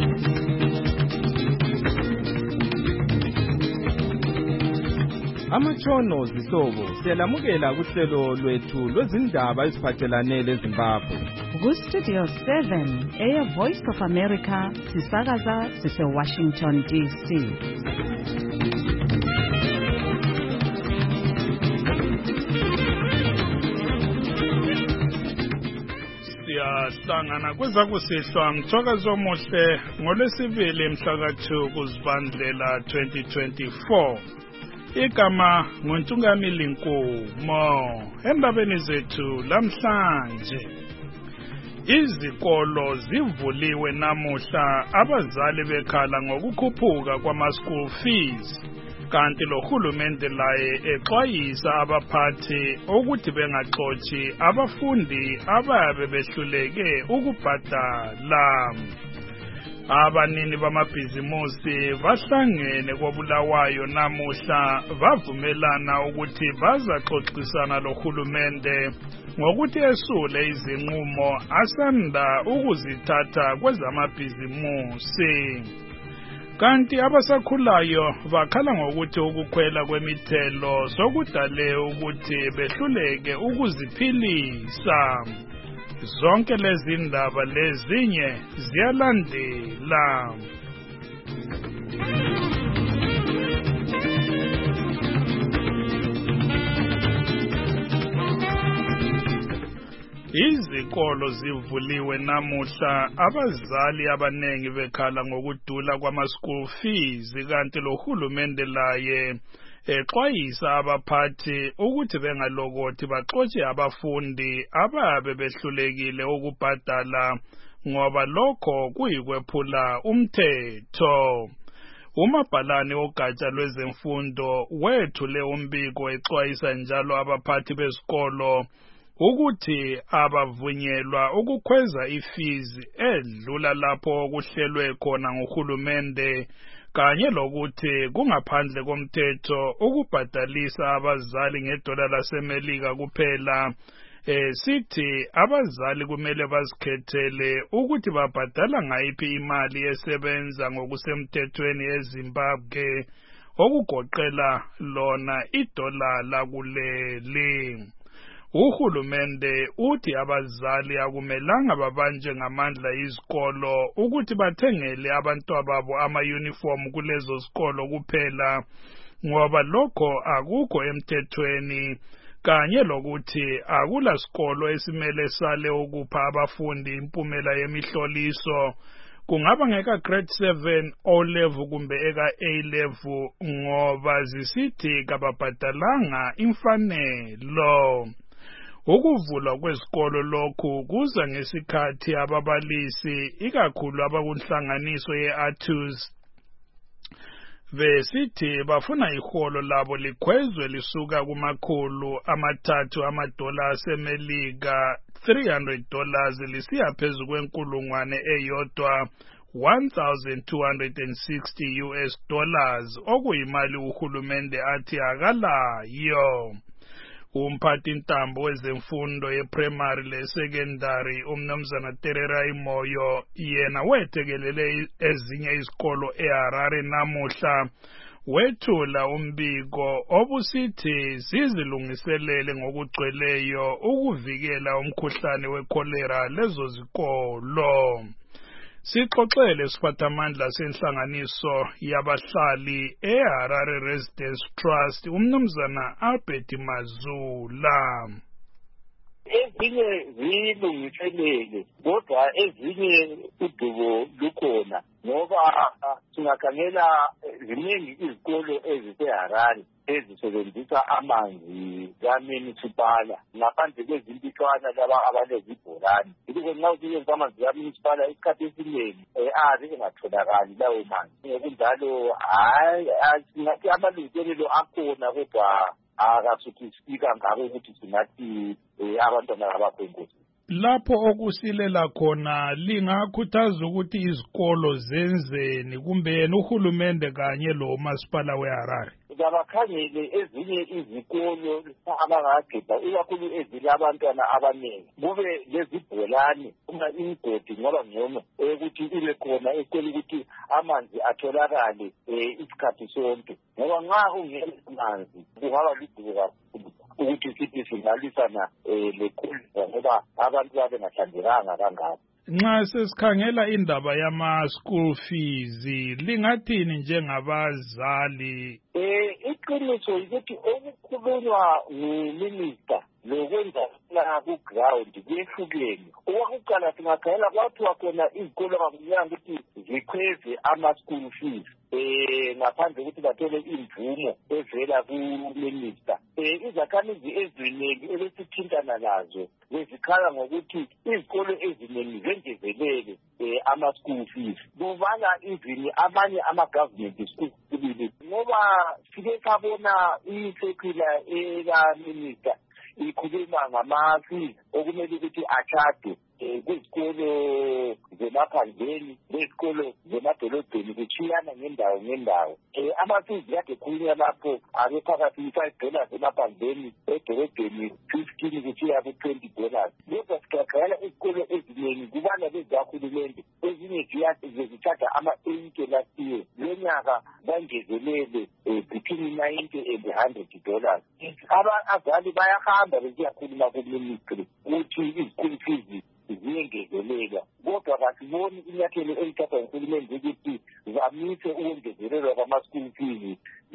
D: Amatshono zihlobo siyalamukela kuhlelo lwethu lwezindaba eziphathelane leZimbabwe.
G: Ku-Studio 7 Air Voice of America sisakaza sise-Washington DC.
X: Siyahlangana kwezakusihlwa mthokozo omuhle ngolwesibili mhla ka-2 kuZibandlela 2024. Igama nguNtungamili Nkomo. Endabeni zethu lamhlanje, izikolo zivuliwe namuhla, abazali bekhala ngokukhuphuka kwama-school fees, kanti lo hulumende laye exwayisa abaphathi ukuthi bengaxotshi abafundi ababe behluleke ukubhadala. Abanini bamabhizimusi bahlangene koBulawayo namuhla bavumelana ukuthi bazaxoxisana lo hulumende ngokuthi esule izinqumo asanda ukuzithatha kwezamabhizimusi. Kanti abasakhulayo bakhala ngokuthi ukukhwela kwemithelo sokudale ukuthi behluleke ukuziphilisa. Zonke lezi ndaba lezinye ziyalandela. Izikolo zivuliwe namuhla, abazali abanengi bekhala ngokudula kwama-school fees, kanti lo hulumende laye exwayisa abaphathi ukuthi bengalokothi baxotshe abafundi ababe behlulekile ukubhadala ngoba lokho kuyikwephula umthetho. Umabhalane ogatsha lwezemfundo wethule umbiko exwayisa njalo abaphathi bezikolo ukuthi abavunyelwa ukukhweza ifees edlula lapho kuhlelwe khona nguhulumende, kanye lokuthi kungaphandle komthetho ukubhadalisa abazali $1 laseMelika kuphela. Sithi abazali kumele bazikhethele ukuthi babhadala ngayiphi imali esebenza ngokusemthethweni eZimbabwe, okugoqela lona $1 lakuleli. Uhulumende uthi abazali akumelanga babanje ngamandla izikolo ukuthi bathengele abantwababo ama-uniform kulezo zikolo kuphela, ngoba lokho akukho emthethweni, kanye lokuthi akula sikolo esimele sale ukupha abafundi impumela yemihloliso, kungaba ngeka grade 7 O level kumbe eka A level, ngoba zisithi kababhadalanga imfanelo. Ukuvulwa kwezikolo lokhu kuza ngesikhathi ababalisi ikakhulu abakunhlanganiso ye-ATUS besithi bafuna iholo labo likhwezwe lisuka $300 aseMelika $300 lisiya phezu kwenkulungwane eyodwa $1,260 okuyimali uhulumende athi akalayo. Umphathi ntambo wezemfundo ye-primary le-secondary umnumzana Tererai Moyo yena wethekelele ezinye izikolo eHarare namuhla wethula umbiko obusithi zizilungiselele ngokugcweleyo ukuvikela umkhuhlane wekholera lezo zikolo. Sixoxele siphathamandla senhlanganiso yabahlali eHarare Residence Trust umnumzana Albert Mazula.
Y: Ezinye zilungiselele kodwa ezinye udubo lukhona ngoba singakhangela ziningi izikolo eziseHarare ezisebenzisa amanzi kamunicipal ngaphandle kwezimpikwana laba abanezibholane. Yikho nxa usebenzisa amanzi kamunicipal isikhathi esiningi engatholakali lawo manzi. Ngokunjalo singathi amalungiselelo akhona kodwa akasuthisika ngako ukuthi singathi abantwana abakho engozini.
X: Lapho okusilela khona lingakhuthaza ukuthi izikolo zenzeni kumbe yena uhulumende kanye lo masipala weHarare?
Y: Abakhangele ezinye izikolo abangageda ikakhulu ezilabantwana abaningi kube lezibholane uma imigodi ngoba ngcono ukuthi ibe khona esikole ukuthi amanzi atholakale isikhathi sonke ngoba nxa ungela amanzi kungaba lidubo kakhulu ukuthi sithi singalwisana lekholera ngoba abantu babengahlanzekanga kangako.
X: Nxa sesikhangela indaba yama-school fees lingathini njengabazali?
Y: Iqiniso ukuthi okukhulunywa nguminister lokwenzakala ku-ground kuyehlukene. Okokuqala singakhangela kwathiwa khona izikolo kakunyanga ukuthi zikhweze ama-school fees ngaphandle ukuthi bathole imvumo evela kuminister. Izakhamizi eziningi ebesithintana nazo bezikhala ngokuthi izikolo eziningi zengezelele ama-school fees. Kubala izini amanye ama-government schools ngoba sike sabona isekula ekaminister ikhuluma ngama-fees okumele ukuthi achade kwizikolo zemaphandleni lezikolo zemadolobheni kuchiyana ngendawo. Ama-fees kade khulunywa lapho abephakathi $5 emaphandleni edolobheni 15 kuchiya ku-$20. Kodwa sikhangela izikolo eziningi kubana lezikahulumende ezinye zithatha ama-$80 last year. Lo nyaka bangezelele between $90 and $100. Abazali bayahamba besiyakhuluma kuministry ukuthi izikolo fees ziyengezelelwa kodwa kasiboni inyathelo elithathwa nguhulumende ukuthi zamise ukungezelelwa kwama-school fees.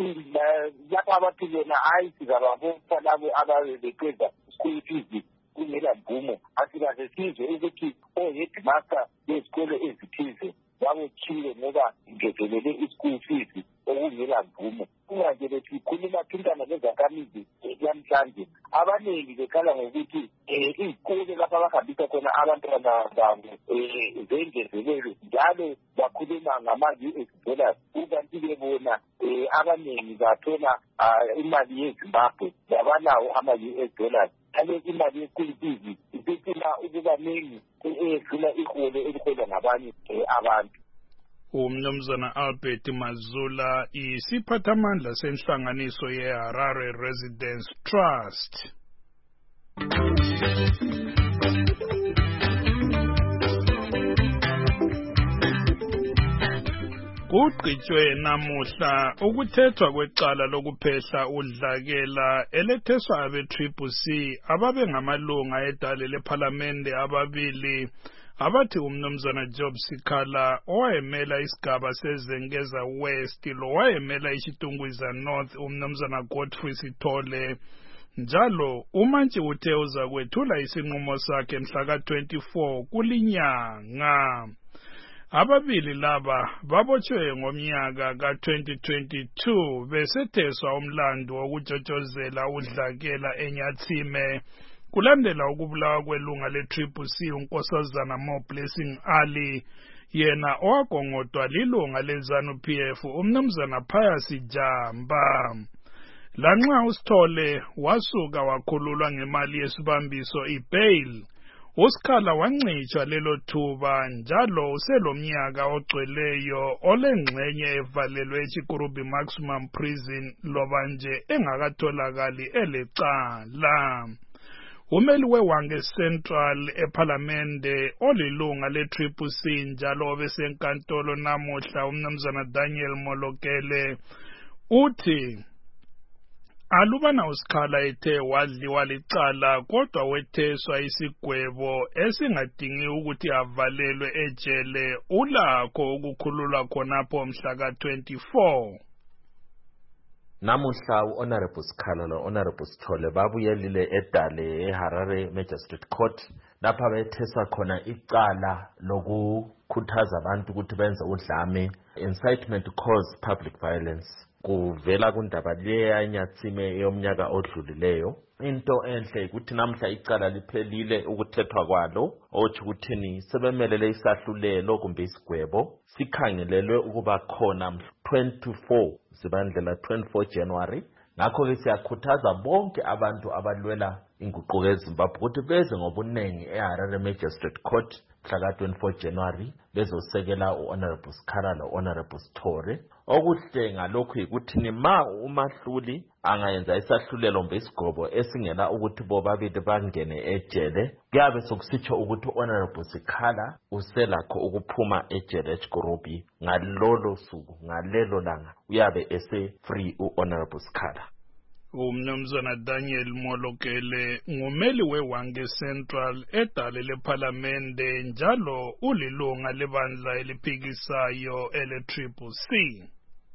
Y: Lapho abathi bona hayi sizababopha labo ababeqeda school fees kungela mvumo asikaze sizwe ukuthi o-headmaster bezikolo ezithize babothiwe ngoba ingezelele i-school fees okungela mvumo. Kunganje bethi khuluma thintana lezakhamizi yamhlanje abaningi bekhala ngokuthi izikole lapho abahambisa khona abantwana babo zengezelelwe njalo bakhuluma ngama-$US kukanti-ke bona abaningi bathola imali yeZimbabwe babanawo ama-US. Ale imali ye-school fees isifuna ukuba ningi edlula iholo eliholwa ngabanye abantu.
X: Umnumzana Albert Mazula, isiphathamandla senhlanganiso yeHarare Residents Trust. Kugqitshwe namuhla ukuthethwa kwecala lokuphehla udlakela eletheswa abe-CCC ababengamalunga edale lephalamende ababili abathi umnumzana Job Sikhala owayemela isigaba sezengeza West lo wayemela iShitungwiza North umnumzana Godfrey Sithole njalo umantshi uthe uza kwethula isinqumo sakhe mhla ka-24 kulinyanga. Ababili laba babotshwe ngomnyaka ka-2022 besetheswa umlando wokujotshozela udlakela eNyathime kulandela ukubulawa kwelunga le-CCC unkosazana Mo Blessing Ali yena owagongodwa lilunga leZANU-PF umnumzana Pius Jamba. Lanxa uSithole wasuka wakhululwa ngemali yesibambiso i-bail, uSikhala wancitshwa lelo thuba njalo uselomnyaka ogcweleyo olengxenye evalelwe eChikurubi Maximum Prison loba nje engakatholakali elecala. Umeli weWange Central ePhalamende olilunga le-CCC njalo obesenkantolo namuhla umnumzana Daniel Molokele uthi alubana uSikhala ethe wadliwa licala kodwa wetheswa isigwebo esingadingi ukuthi avalelwe ejele ulakho ukukhululwa khonapho mhla ka-24.
E: Namuhla u-Honorable Sikhala lo-Honorable Sithole babuyelile edale eHarare Magistrate Court lapha bethesa khona icala lokukhuthaza abantu ukuthi benze udlame, incitement to cause public violence. kuvela kundaba leyanyatsime yomnyaka odlulileyo. Into enhle ukuthi namhla icala liphelile ukuthethwa kwalo, othi ukuthini sebemelele isahlulelo kumbe isigwebo sikhangelelwe ukuba khona 24 Zibandlela 24 January. Ngakho-ke siyakhuthaza bonke abantu abalwela inguquko eZimbabwe ukuthi beze ngobunengi eHarare Magistrate Court mhla ka-24 January bezosekela u-Honorable Sikhala lo-Honorable Sithole. Okuhle ngalokhu yikuthi ma umahluli angayenza isahlulelo mbe isigobo esingela ukuthi bobabili bangene ejele, kuyabe sokusitsho ukuthi u-Honorable Sikhala uselakho ukuphuma ejele eChikorobi ngalolo suku, ngalelo langa uyabe ese-free u-Honorable Sikhala.
X: Umnumzana Daniel Molokele ngumeli weWange Central edale lePhalamende njalo ulilunga lebandla eliphikisayo ele-CCC.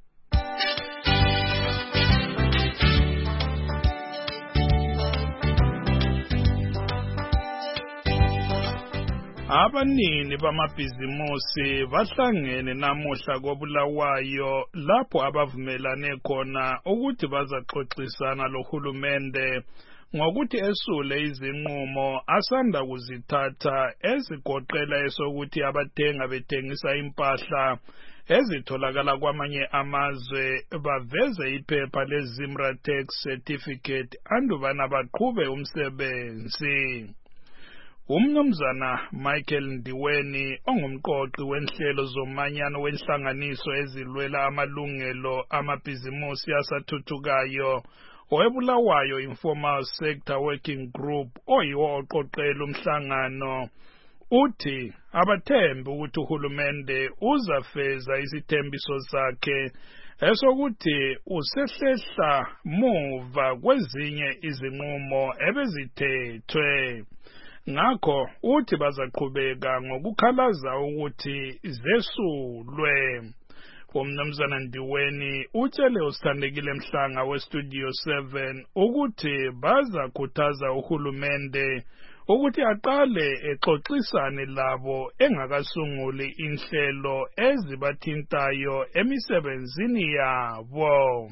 X: Abanini bamabhizimusi bahlangene namuhla koBulawayo lapho abavumelane khona ukuthi bazaxoxisana lohulumende ngokuthi esule izinqumo asanda kuzithatha ezigoqela esokuthi abathenga bethengisa impahla ezitholakala kwamanye amazwe baveze iphepha leZimra Tax Certificate andubana baqhube umsebenzi. Umnumzana Michael Ndiweni ongumqoqi wenhlelo zomanyano wenhlanganiso ezilwela amalungelo amabhizimusi asathuthukayo oweBulawayo Informal Sector Working Group oyiwo oqoqela umhlangano uthi abathembi ukuthi uhulumende uzafeza isithembiso sakhe esokuthi usehlehla muva kwezinye izinqumo ebezithethwe. Ngakho uthi bazaqhubeka ngokukhalaza ukuthi zesulwe. Umnumzana Ndiweni utshele usithandekile Mhlanga weStudio 7 ukuthi bazakhuthaza uhulumende ukuthi aqale exoxisane labo engakasunguli inhlelo ezibathintayo emisebenzini yabo.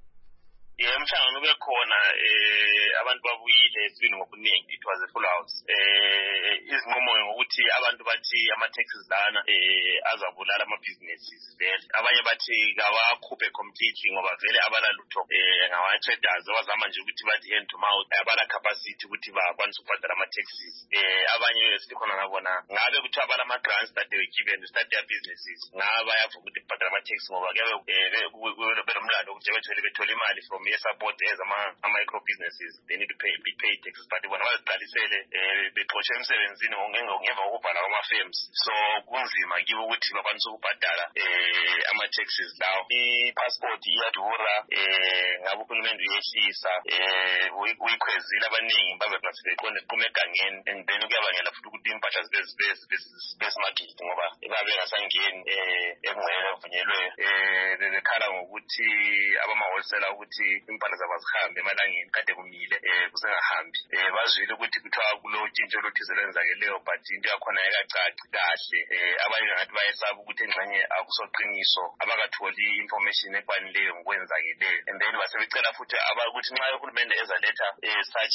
F: Umhlangano ube khona abantu babuyile esibini ngobuningi, it was a full house. Izinqumo ngokuthi abantu bathi ama-taxes lana azabulala ama-businesses vele, abanye bathi kawakhuphe completely ngoba vele abalalutho ngawa-traders abazama nje ukuthi bathi hand to mouth abala capacity ukuthi bakwanise ukubhadala ama-taxes. Abanye sikhona ngabona ngabe kuthiwa abala ama-grants that they were given to start their businesses ngaba yavuka ukuthi kubhadala ama-tax ngoba kuyabe belomlando ukuthi bethole bethola imali from support as micro businesses, they need to pay taxes, but bona baziqalisele bexotshe emsebenzini ngemva kokubhala kwama-firms, so kunzima kibo ukuthi bakwanise ukubhadala ama-taxes lawo. I-passport iyadura, ngabe uhulumende uyehlisa, uyikhwezile abaningi babe beqonde siqume egangeni, and then kuyabangela futhi ukuthi impahla zibe-smuggled ngoba babe ngasangeni engcele evunyelwe. Bebekhala ngokuthi abama-wholesaler ukuthi impahla zabo zihambe emalangeni kade kumile kusengahambi. Bazwile ukuthi kuthiwa kulo tshintsho oluthize lwenzakeleyo, but into yakhona ayikacaci kahle. Abanye ngathi bayesaba ukuthi engxenye akusoqiniso, abakatholi information ekwanileyo ngokwenzakeleyo, and then basebecela futhi ukuthi nxa uhulumende ezaletha such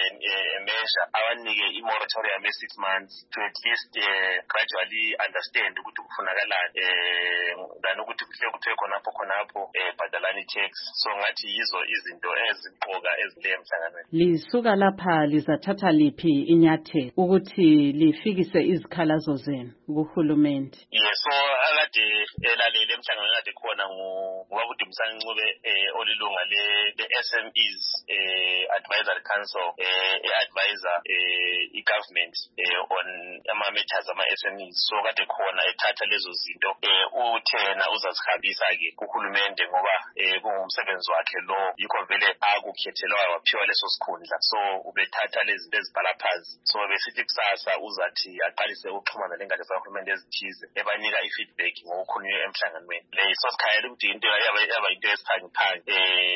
F: a measure abanike i-moratorium ye-6 months to at least gradually understand ukuthi kufunakalani than ukuthi kuhle kuthiwe khonapho bhadalani tax. So ngathi yizo izinto ezimqoka ezile emhlanganweni.
G: Lisuka lapha lizathatha liphi inyathelo ukuthi lifikise izikhalazo zenu kuhulumende?
F: So akade elalele emhlanganweni kade khona ngubaba uDumsana olilunga le-SMEs Advisory Council advisor i-government on ama-matters ama-SMEs. So kade khona ethatha lezo zinto uthena uzazihambisa-ke kuhulumende ngoba kungumsebenzi wakhe lo, yikho vele akukhethelwa waphiwa leso sikhundla. So ubethatha lezi zinto ezibhala phansi, so besithi kusasa uzathi aqalise ukuxhumana lengatsha zahulumende ezithize ebanika i-feedback ngokukhulunywe emhlanganweni. So sikhayela ukuthi into yaba into esiphangi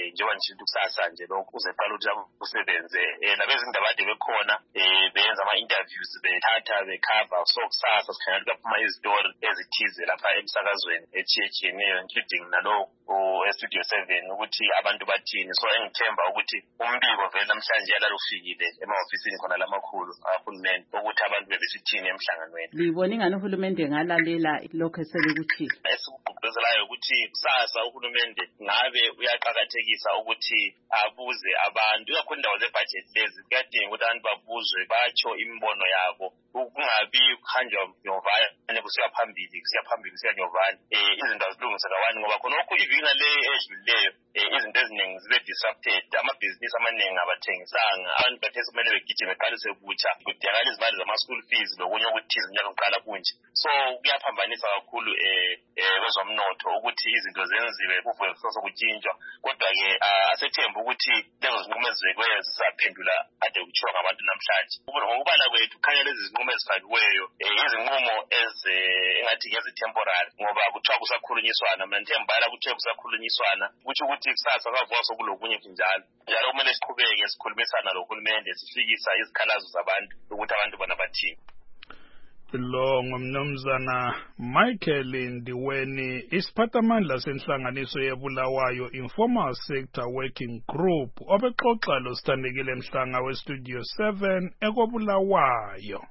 F: njengoba nje kusasa nje lokhu uzeqala ukuthi usebenze labezindaba ade bekhona benza ama-interviews bethatha becover so kusasa sikhangela kuphuma izitori ezithize lapha emsakazweni etshiyetshiyeneyo including nalo estudio 7 ukuthi abantu bathini so engithemba ukuthi umbiko vele namhlanje yalalufikile emahofisini khona lamakhulu ahulumeni ukuthi abantu bebesithini emhlanganweni.
G: Libona ingane uhulumende ngalalela lokho eselikuthile
F: esikuqhubezelayo ukuthi kusasa uhulumende ngabe uyaqakathekisa ukuthi abuze abantu ikakhulu indawo zebudget lezi kuyadinga ukuthi abantu babuzwe batsho imibono yabo kungabi kuhanjwa nyovane kusiya phambili kusiya nyovane izinto azilungise kawani ngoba khonokho ivika le edlulileyo izinto eziningi zibe disrupted amabhizinisi amaningi abathengisanga abantu bathesa kumele begijime beqalise kutsha kudingakala izimali zama-school fees lokunye okuthize njalo kuqala kunje so kuyaphambanisa kakhulu kwezomnotho ukuthi izinto zenziwe kuvuke sokutshintshwa kodwa-ke asethemba ukuthi lezo zinqumo ezibekiweyo zizaphendula ade kuthiwa ngabantu namhlanje ngokubala kwethu kukhanya lezi zinqumo ezifakiweyo izinqumo engathi ngezi-temporary ngoba kuthiwa kusakhulunyiswana mina nithembala kuthiwe kusakhulunyiswana kutsho ukuthi kusasa kwavuka sokulokunye njalo kumele siqhubeke sikhulumisana lohulumende sifikisa izikhalazo zabantu ukuthi abantu bona bathini.
X: Lo ngumnumzana Michael Ndiweni isiphathamandla senhlanganiso yeBulawayo Informal Sector Working Group obexoxa lo Sithandekile Mhlanga weStudio 7 ekobulawayo.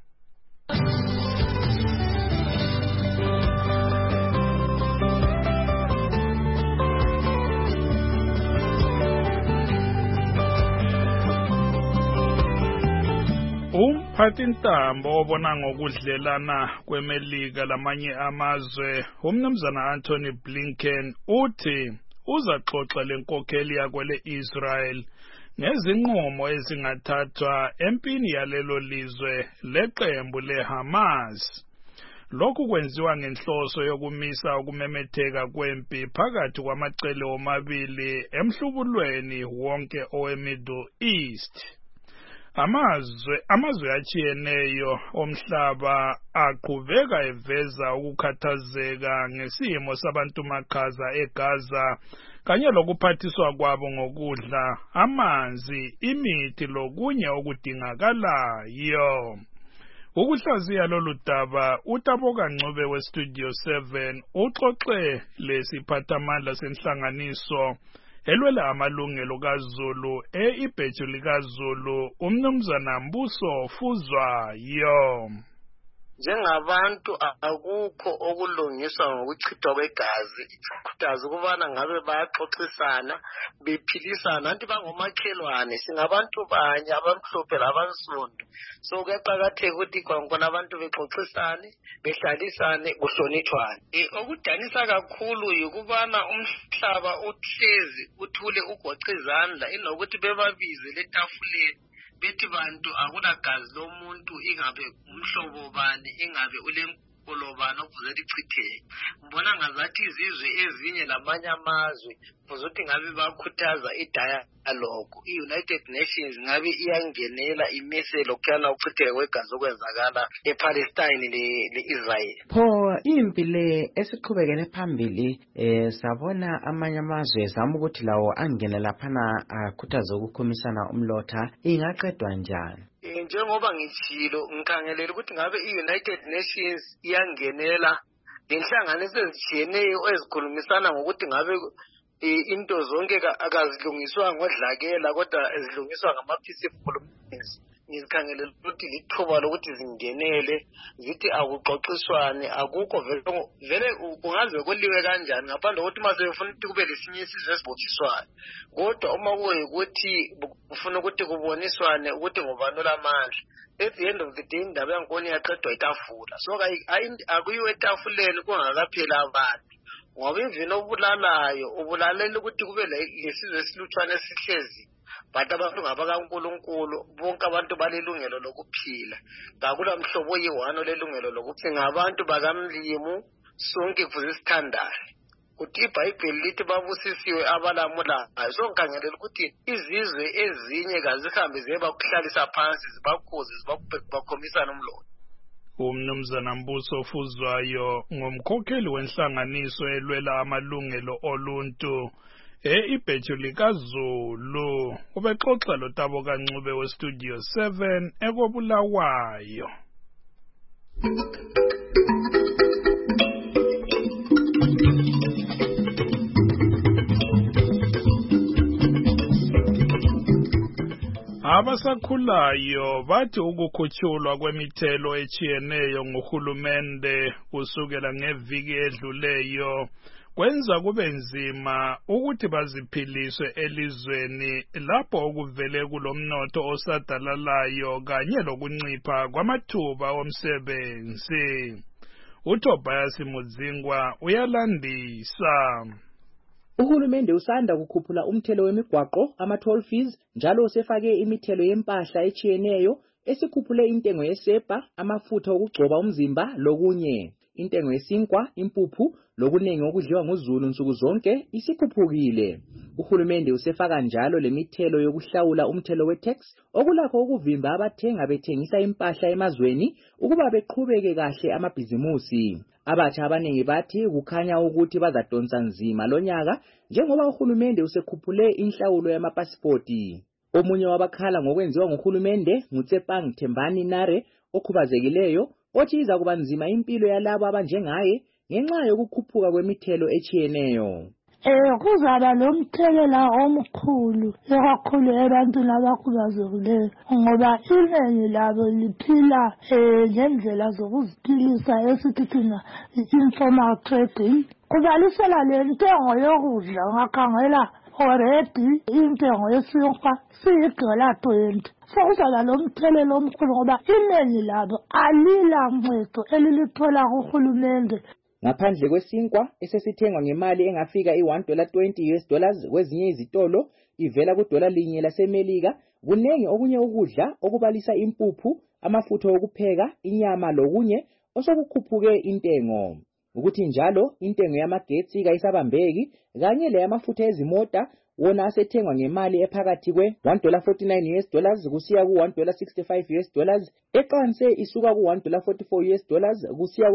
X: Umphathintambo obona ngokudlelana kweMelika lamanye amazwe umnumzana Anthony Blinken uthi uzaxoxa lenkokheli yakwele Israel ngezinqumo ezingathathwa empini yalelo lizwe leqembu leHamas. Lokhu kwenziwa ngenhloso yokumisa ukumemetheka kwempi phakathi kwamacele omabili emhlubulweni wonke oweMiddle East. Amazwe achiyeneyo omhlaba aqhubeka eveza ukukhathazeka ngesimo sabantu makhaza eGaza kanye lokuphathiswa kwabo ngokudla, amanzi, imithi lokunye okudingakalayo. Ukuhlaziya lolu daba uTaboka Ncube weStudio 7 uxoxe lesiphathamandla senhlanganiso elwela amalungelo kaZulu ibheju likaZulu umnumzana Mbuso Fuzwayo.
H: Njengabantu akukho okulungiswa ngokuchithwa kwegazi ikhuthaza ukubana ngabe bayaxoxisana bephilisana anti bangomakhelwane singabantu banye abamhlophe labansundu so kuyaqakatheka ukuthi khona abantu bexoxisane behlalisane kuhlonitshwane. Okudanisa kakhulu yikubana umhlaba uhlezi uthule ugoce izandla inokuthi bebabize letafuleni bethi bantu akulagazi lomuntu ingabe umhlobo bani ingabe ulenkolo bani okuze lichitheke. Mbona ngazathi izizwe ezinye lamanye amazwe kuzothi ngabe bakhuthaza idialogue i-United Nations ngabe iyangenela imise lokhuyana ukuchitheka kwegazi okwenzakala ePalestine le-Israel.
K: Pho impi le esiqhubekele phambili sabona amanye amazwe zama ukuthi lawo angene laphana akhuthaza ukukhomisana umlotha ingaqedwa njani?
H: Njengoba ngitshilo ngikhangelela ukuthi ngabe i-United Nations iyangenela lenhlanganiso ezitshiyeneyo ezikhulumisana ngokuthi ngabe into zonke akazilungiswa ngodlakela kodwa ezilungiswa ngama-peaceful means. Ngizikhangelela ukuthi lithuba lokuthi zingenele zithi akuxoxiswane akukho vele kungaze kuliwe kanjani ngaphandle kokuthi uma sebefuna ukuthi kube lesinye isizwe esibotshiswayo kodwa uma kuyikuthi kufuna ukuthi kuboniswane ukuthi ngubani olamandla at the end of the day indaba yankoni yaqedwa itafula so akuyiwe etafuleni kungakaphela abantu ngoba imvini obulalayo ubulalela ukuthi kube lesizwe esilutshwane esihlezi but abantu ngabakaNkulunkulu bonke abantu balelungelo lokuphila ngakula mhlobo oyi-1 olelungelo lokuphila ngabantu bakamlimu sonke kufuze sithandane ukuthi iBhayibheli lithi babusisiwe abalamulayo so ngikhangelela ukuthi izizwe ezinye kazihambe ziye bakuhlalisa phansi zibakhuze zibakhomisana umlomo.
X: Umnumzana Mbuso Fuzwayo ngumkhokheli wenhlanganiso elwela amalungelo oluntu ibheju likaZulu ubexoxa lo Tabo Kancube westudio 7 ekobulawayo. Abasakhulayo bathi ukukhutshulwa kwemithelo echiyeneyo nguhulumende kusukela ngeviki edluleyo kwenza kube nzima ukuthi baziphiliswe elizweni lapho okuvele kulomnotho osadalalayo kanye lokuncipha kwamathuba omsebenzi. uTobias Mudzingwa uyalandisa.
K: Uhulumende usanda kukhuphula umthelo wemigwaqo ama-toll fees njalo usefake imithelo yempahla echiyeneyo esikhuphule intengo yesepa, amafutha okugcoba umzimba lokunye. Intengo yesinkwa, impuphu lokuningi okudliwa nguZulu nsuku zonke isikhuphukile. Uhulumende usefaka njalo lemithelo yokuhlawula umthelo we-tax okulakho ukuvimba abathenga bethengisa impahla emazweni ukuba beqhubeke kahle amabhizimusi. Abatsha abaningi bathi kukhanya ukuthi bazadonsa nzima lonyaka njengoba uhulumende usekhuphule inhlawulo yamapasipoti. Omunye wabakhala ngokwenziwa nguhulumende nguTsepang Thembani Nare okhubazekileyo othi iza kuba nzima impilo yalabo abanjengaye ngenxa yokukhuphuka kwemithelo echiyeneyo.
I: Kuzaba lomthelela omkhulu kakhulu ebantwini abakhubazekileyo ngoba iningi labo liphila ngendlela zokuziphilisa esithi thina informal trading. Kubalisela le ntengo yokudla ungakhangela already intengo yesinkwa $1.20. So kuzaba lomthelela omkhulu ngoba iningi labo alila ncedo elilithola kuhulumende.
K: Ngaphandle kwesinkwa esesithengwa ngemali engafika $1.20 kwezinye izitolo ivela $1 laseMelika, kunengi okunye ukudla okubalisa impuphu, amafutha okupheka, inyama lokunye osokukhuphuke intengo. Ukuthi njalo intengo yamagetsi kayisabambeki kanye le yamafutha ezimota wona asethengwa ngemali ephakathi $1.49 kusiya $1.65, eqanse isuka $1.44 kusiya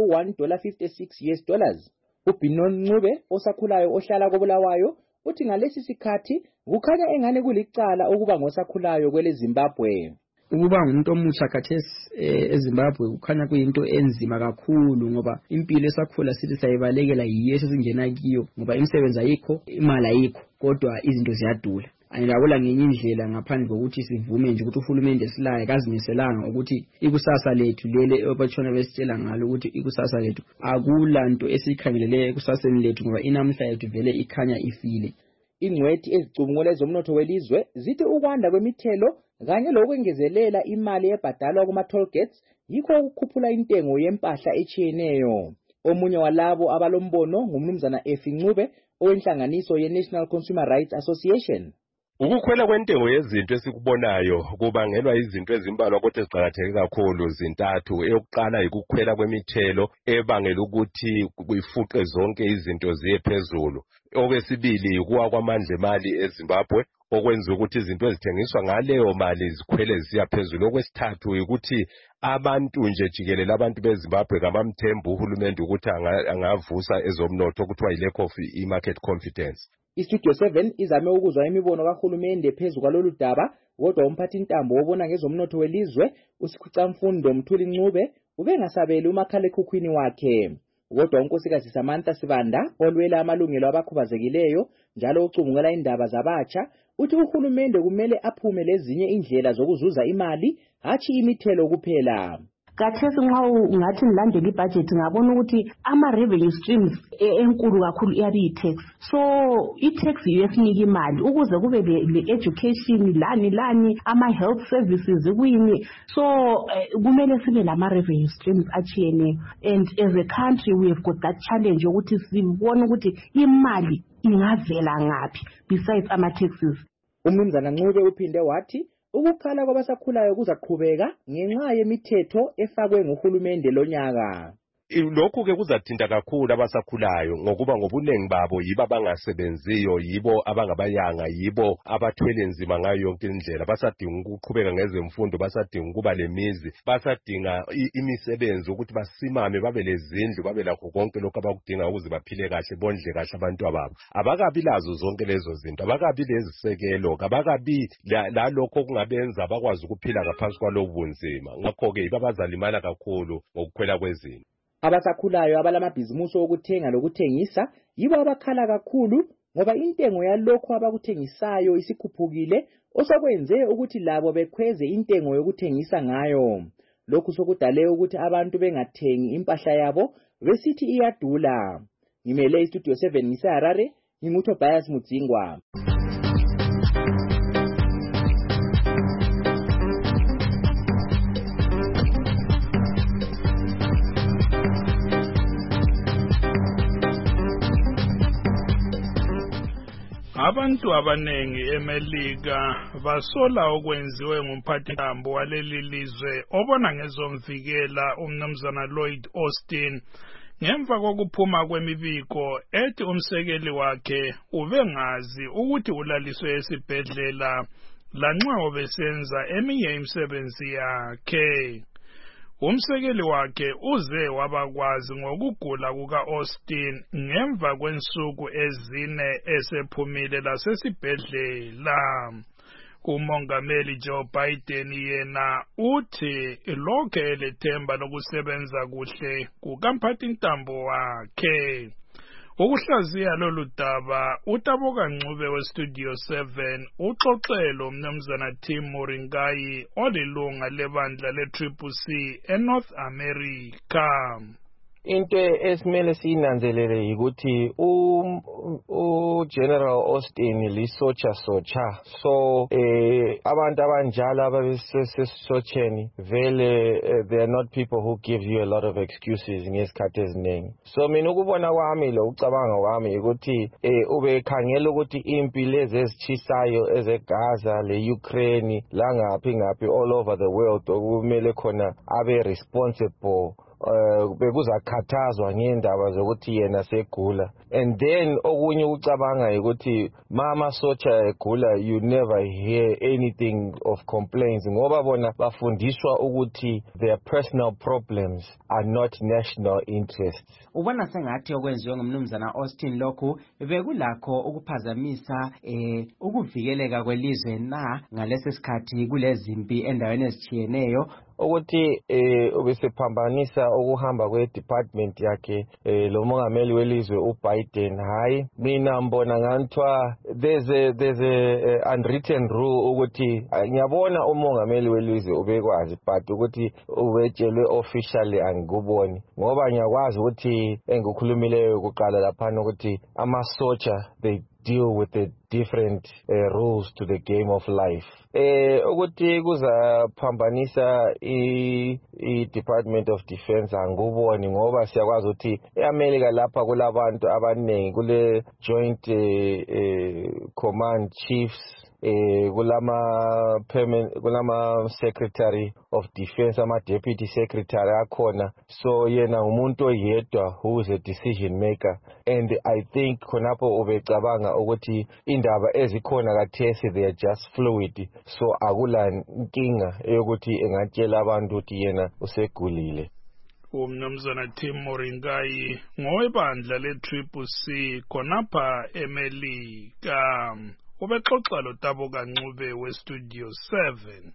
K: $1.56. uBinon Ncube osakhulayo ohlala koBulawayo uthi ngalesi sikhathi kukhanya engane kulicala ukuba ngosakhulayo kwele Zimbabwe.
J: Ukuba ngumuntu omutsha khathesi eZimbabwe kukhanya kuyinto enzima kakhulu ngoba impilo esakhula sithi sayibalekela yiyo esingena kiyo ngoba imisebenzi ayikho, imali ayikho, kodwa izinto ziyadula. Ayilawula ngenye indlela ngaphandle kokuthi sivume nje ukuthi uhulumende silaye kazimiselanga ukuthi ikusasa lethu lele obatshona besitshela ngalo ukuthi ikusasa lethu akulanto esikhangelele ekusaseni lethu ngoba inamhla yethu vele ikhanya ifile.
K: Ingcwethi ezicubungula ezomnotho welizwe zithi ukwanda kwemithelo kanye lokwengezelela imali ebhadalwa kuma-toll gates yikho ukukhuphula intengo yempahla echiyeneyo. Omunye walabo abalombono ngumnumzana Efi Ncube owenhlanganiso ye-National Consumer Rights Association.
L: Ukukhwela kwentengo yezinto esikubonayo kubangelwa izinto ezimbalwa kodwa eziqakatheke kakhulu zintathu. Eyokuqala yikukhwela kwemithelo ebangela ukuthi kuyifuqe zonke izinto ziye phezulu. Okwesibili yikuwa kwamandla emali eZimbabwe okwenza ukuthi izinto ezithengiswa ngaleyo mali zikhwele zisiya phezulu. Okwesithathu ukuthi abantu nje jikelele abantu beZimbabwe kabamthemba uhulumende ukuthi angavusa ezomnotho okuthiwa yi-lack of i-market confidence.
K: Istudio 7 izame ukuzwa imibono kahulumende phezu kwalolu daba, kodwa umphathi intambo obona ngezomnotho welizwe uSikhwicamfundo Mthuli Ncube ubengasabeli umakhalekhukhwini wakhe. Kodwa unkosikazi Samantha Sibanda olwela amalungelo abakhubazekileyo njalo ucubungela indaba zabatsha uthi uhulumende kumele aphume lezinye indlela zokuzuza imali hathi imithelo kuphela.
P: Kathesi nxa ungathi nilandele ibudget ngabona ukuthi ama-revenue streams enkulu kakhulu iyabe iyi-tax. So i-tax yiyo esinika imali ukuze kube le-education lani ama-health services kuyini. So kumele sibe lama-revenue streams achiyeneyo. And as a country we have got that challenge yokuthi sibone ukuthi imali ingavela ngaphi besides ama-taxes.
K: Umnumzana Ncube uphinde wathi ukukhala kwabasakhulayo kuzaqhubeka ngenxa yemithetho efakwe nguhulumende lonyaka.
L: lokhu ke kuzathinta kakhulu abasakhulayo ngokuba ngobuningi babo yibo abangasebenziyo, yibo abangabayanga, yibo abathwele nzima ngayo yonke indlela. Basadinga ukuqhubeka ngezemfundo, basadinga ukuba lemizi, basadinga imisebenzi ukuthi basimame, babe lezindlu, babe lakho konke lokho abakudinga ukuze baphile kahle, bondle kahle abantu ababo. Abakabi lazo zonke lezo zinto, abakabi lezisekelo, abakabi lalokho okungabenza bakwazi ukuphila ngaphansi kwalobu bunzima. Ngakho-ke babazalimala kakhulu ngokukhwela kwezinto.
K: Abasakhulayo abalamabhizimusi okuthenga lokuthengisa yibo abakhala kakhulu ngoba intengo yalokho abakuthengisayo isikhuphukile, osokwenze ukuthi labo bekhweze intengo yokuthengisa ngayo. Lokhu sokudale ukuthi abantu bengathengi impahla yabo besithi iyadula. Ngimele istudio 7 ngiseHarare, nginguTobias Mudzingwa.
X: Abantu abanengi eMelika basola okwenziwe ngumphathintambo waleli lizwe obona ngezomvikela umnumzana Lloyd Austin ngemva kokuphuma kwemibiko ethi umsekeli wakhe ubengazi ukuthi ulaliswe esibhedlela lanxa obesenza eminye imisebenzi yakhe. Umsekeli wakhe uze wabakwazi ngokugula kuka-Austin ngemva kwensuku ezine esephumile lasesibhedlela. Umongameli Joe Biden yena uthi lokho elethemba lokusebenza kuhle kukamphathintambo wakhe. Ukuhlaziya lolu daba uTaboka Ncube weStudio 7 uxoxelo umnumzana Tim Moringai olilunga lebandla le-CCC eNorth America.
M: Into esimele siyinanzelele ukuthi General Austin lisotsha so abantu abanjalo ababesesotsheni vele they are not people who give you a lot of excuses ngesikhathi eziningi. So mina ukubona kwami lo ucabanga kwami ukuthi ubekhangela ukuthi impi lezi ezitshisayo ezeGaza le-Ukraine ngaphi all over the world okumele khona abe responsible bekuzakhathazwa ngendaba zokuthi yena segula. And then okunye ucabanga ukuthi mama socha egula you never hear anything of complaints ngoba bona bafundiswa ukuthi their personal problems are not national interests.
N: Ubona sengathi okwenziwe ngumnumzana Austin lokhu bekulakho ukuphazamisa ukuvikeleka kwelizwe na ngalesi sikhathi kulezimpi endaweni ezichiyeneyo
M: ukuthi ubesephambanisa ukuhamba kwe-department yakhe lo mongameli welizwe uBiden. Hayi, mina mbona nganthiwa there's a unwritten rule ukuthi ngiyabona umongameli welizwe ubekwazi but ukuthi ubetshelwe officially angikuboni ngoba ngiyakwazi ukuthi engikukhulumileyo kuqala lapha ukuthi amasotsha they deal with the different rules to the game of life. Ukuthi kuzaphambanisa i-Department of Defense angikuboni ngoba siyakwazi ukuthi eAmerica lapha kulabantu abaningi kule joint command chiefs kulama secretary of defense ama deputy secretary akhona, so yena umuntu oyedwa who is a decision maker. And I think khonapho ubecabanga ukuthi indaba ezikhona kathesi they are just fluid, so akula nkinga eyokuthi engatshela abantu ukuthi yena usegulile.
X: Umnumzana Tim Moringai ngowebandla le-CCC khonapha eMelika. Ubexoxa lo Taboka Ncube weStudio 7.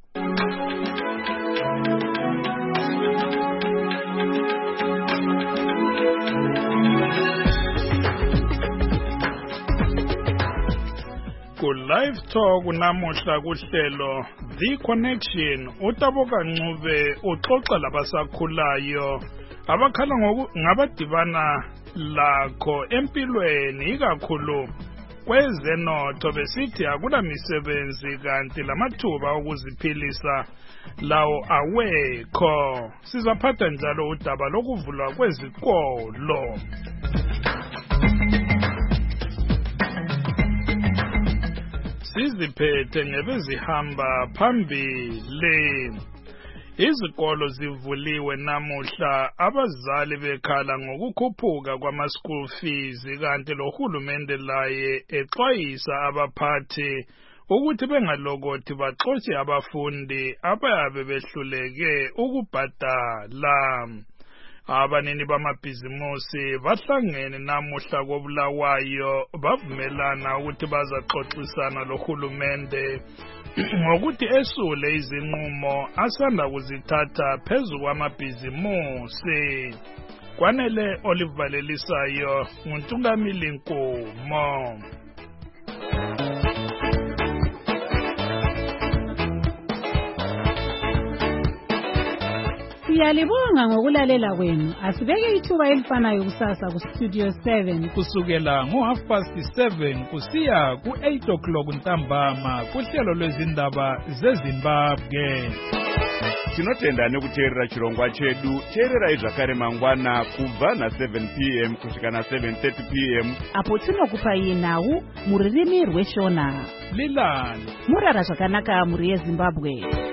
X: Ku live talk namuhla kuhlelo The Connection uTaboka Ncube uxoxa labasakhulayo abakhala ngabadibana lakho empilweni ikakhulu kwezenotho besithi akula misebenzi kanti lamathuba okuziphilisa lawo awekho. Sizaphatha njalo udaba lokuvulwa kwezikolo. Siziphethe nebezihamba phambili. Izikolo zivuliwe namuhla, abazali bekhala ngokukhuphuka kwama-school fees kanti lo hulumende laye exwayisa abaphathi ukuthi bengalokothi baxotshe abafundi abayabe behluleke ukubhadala. Abanini bamabhizimusi bahlangene namuhla koBulawayo bavumelana ukuthi bazaxoxisana lohulumende ngokuthi esule izinqumo asanda kuzithatha phezu kwamabhizimusi. Kwanele olivalelisayo nguNtungamili Nkomo.
O: Siyalibonga ngokulalela kwenu. Asibeke ithuba elifanayo kusasa ku Studio 7
X: kusukela ngo7:30 kusiya ku8 ntambama kuhlelo lwezindaba zeZimbabwe.
A: Tinotenda nekuteerera chirongwa chedu. Teererai zvakare mangwana kubva na7 p.m. kusvika na7:30 p.m.
O: apo tinokupa nhau muririmi rweshona.
X: Lilani
O: murara zvakanaka muri yeZimbabwe.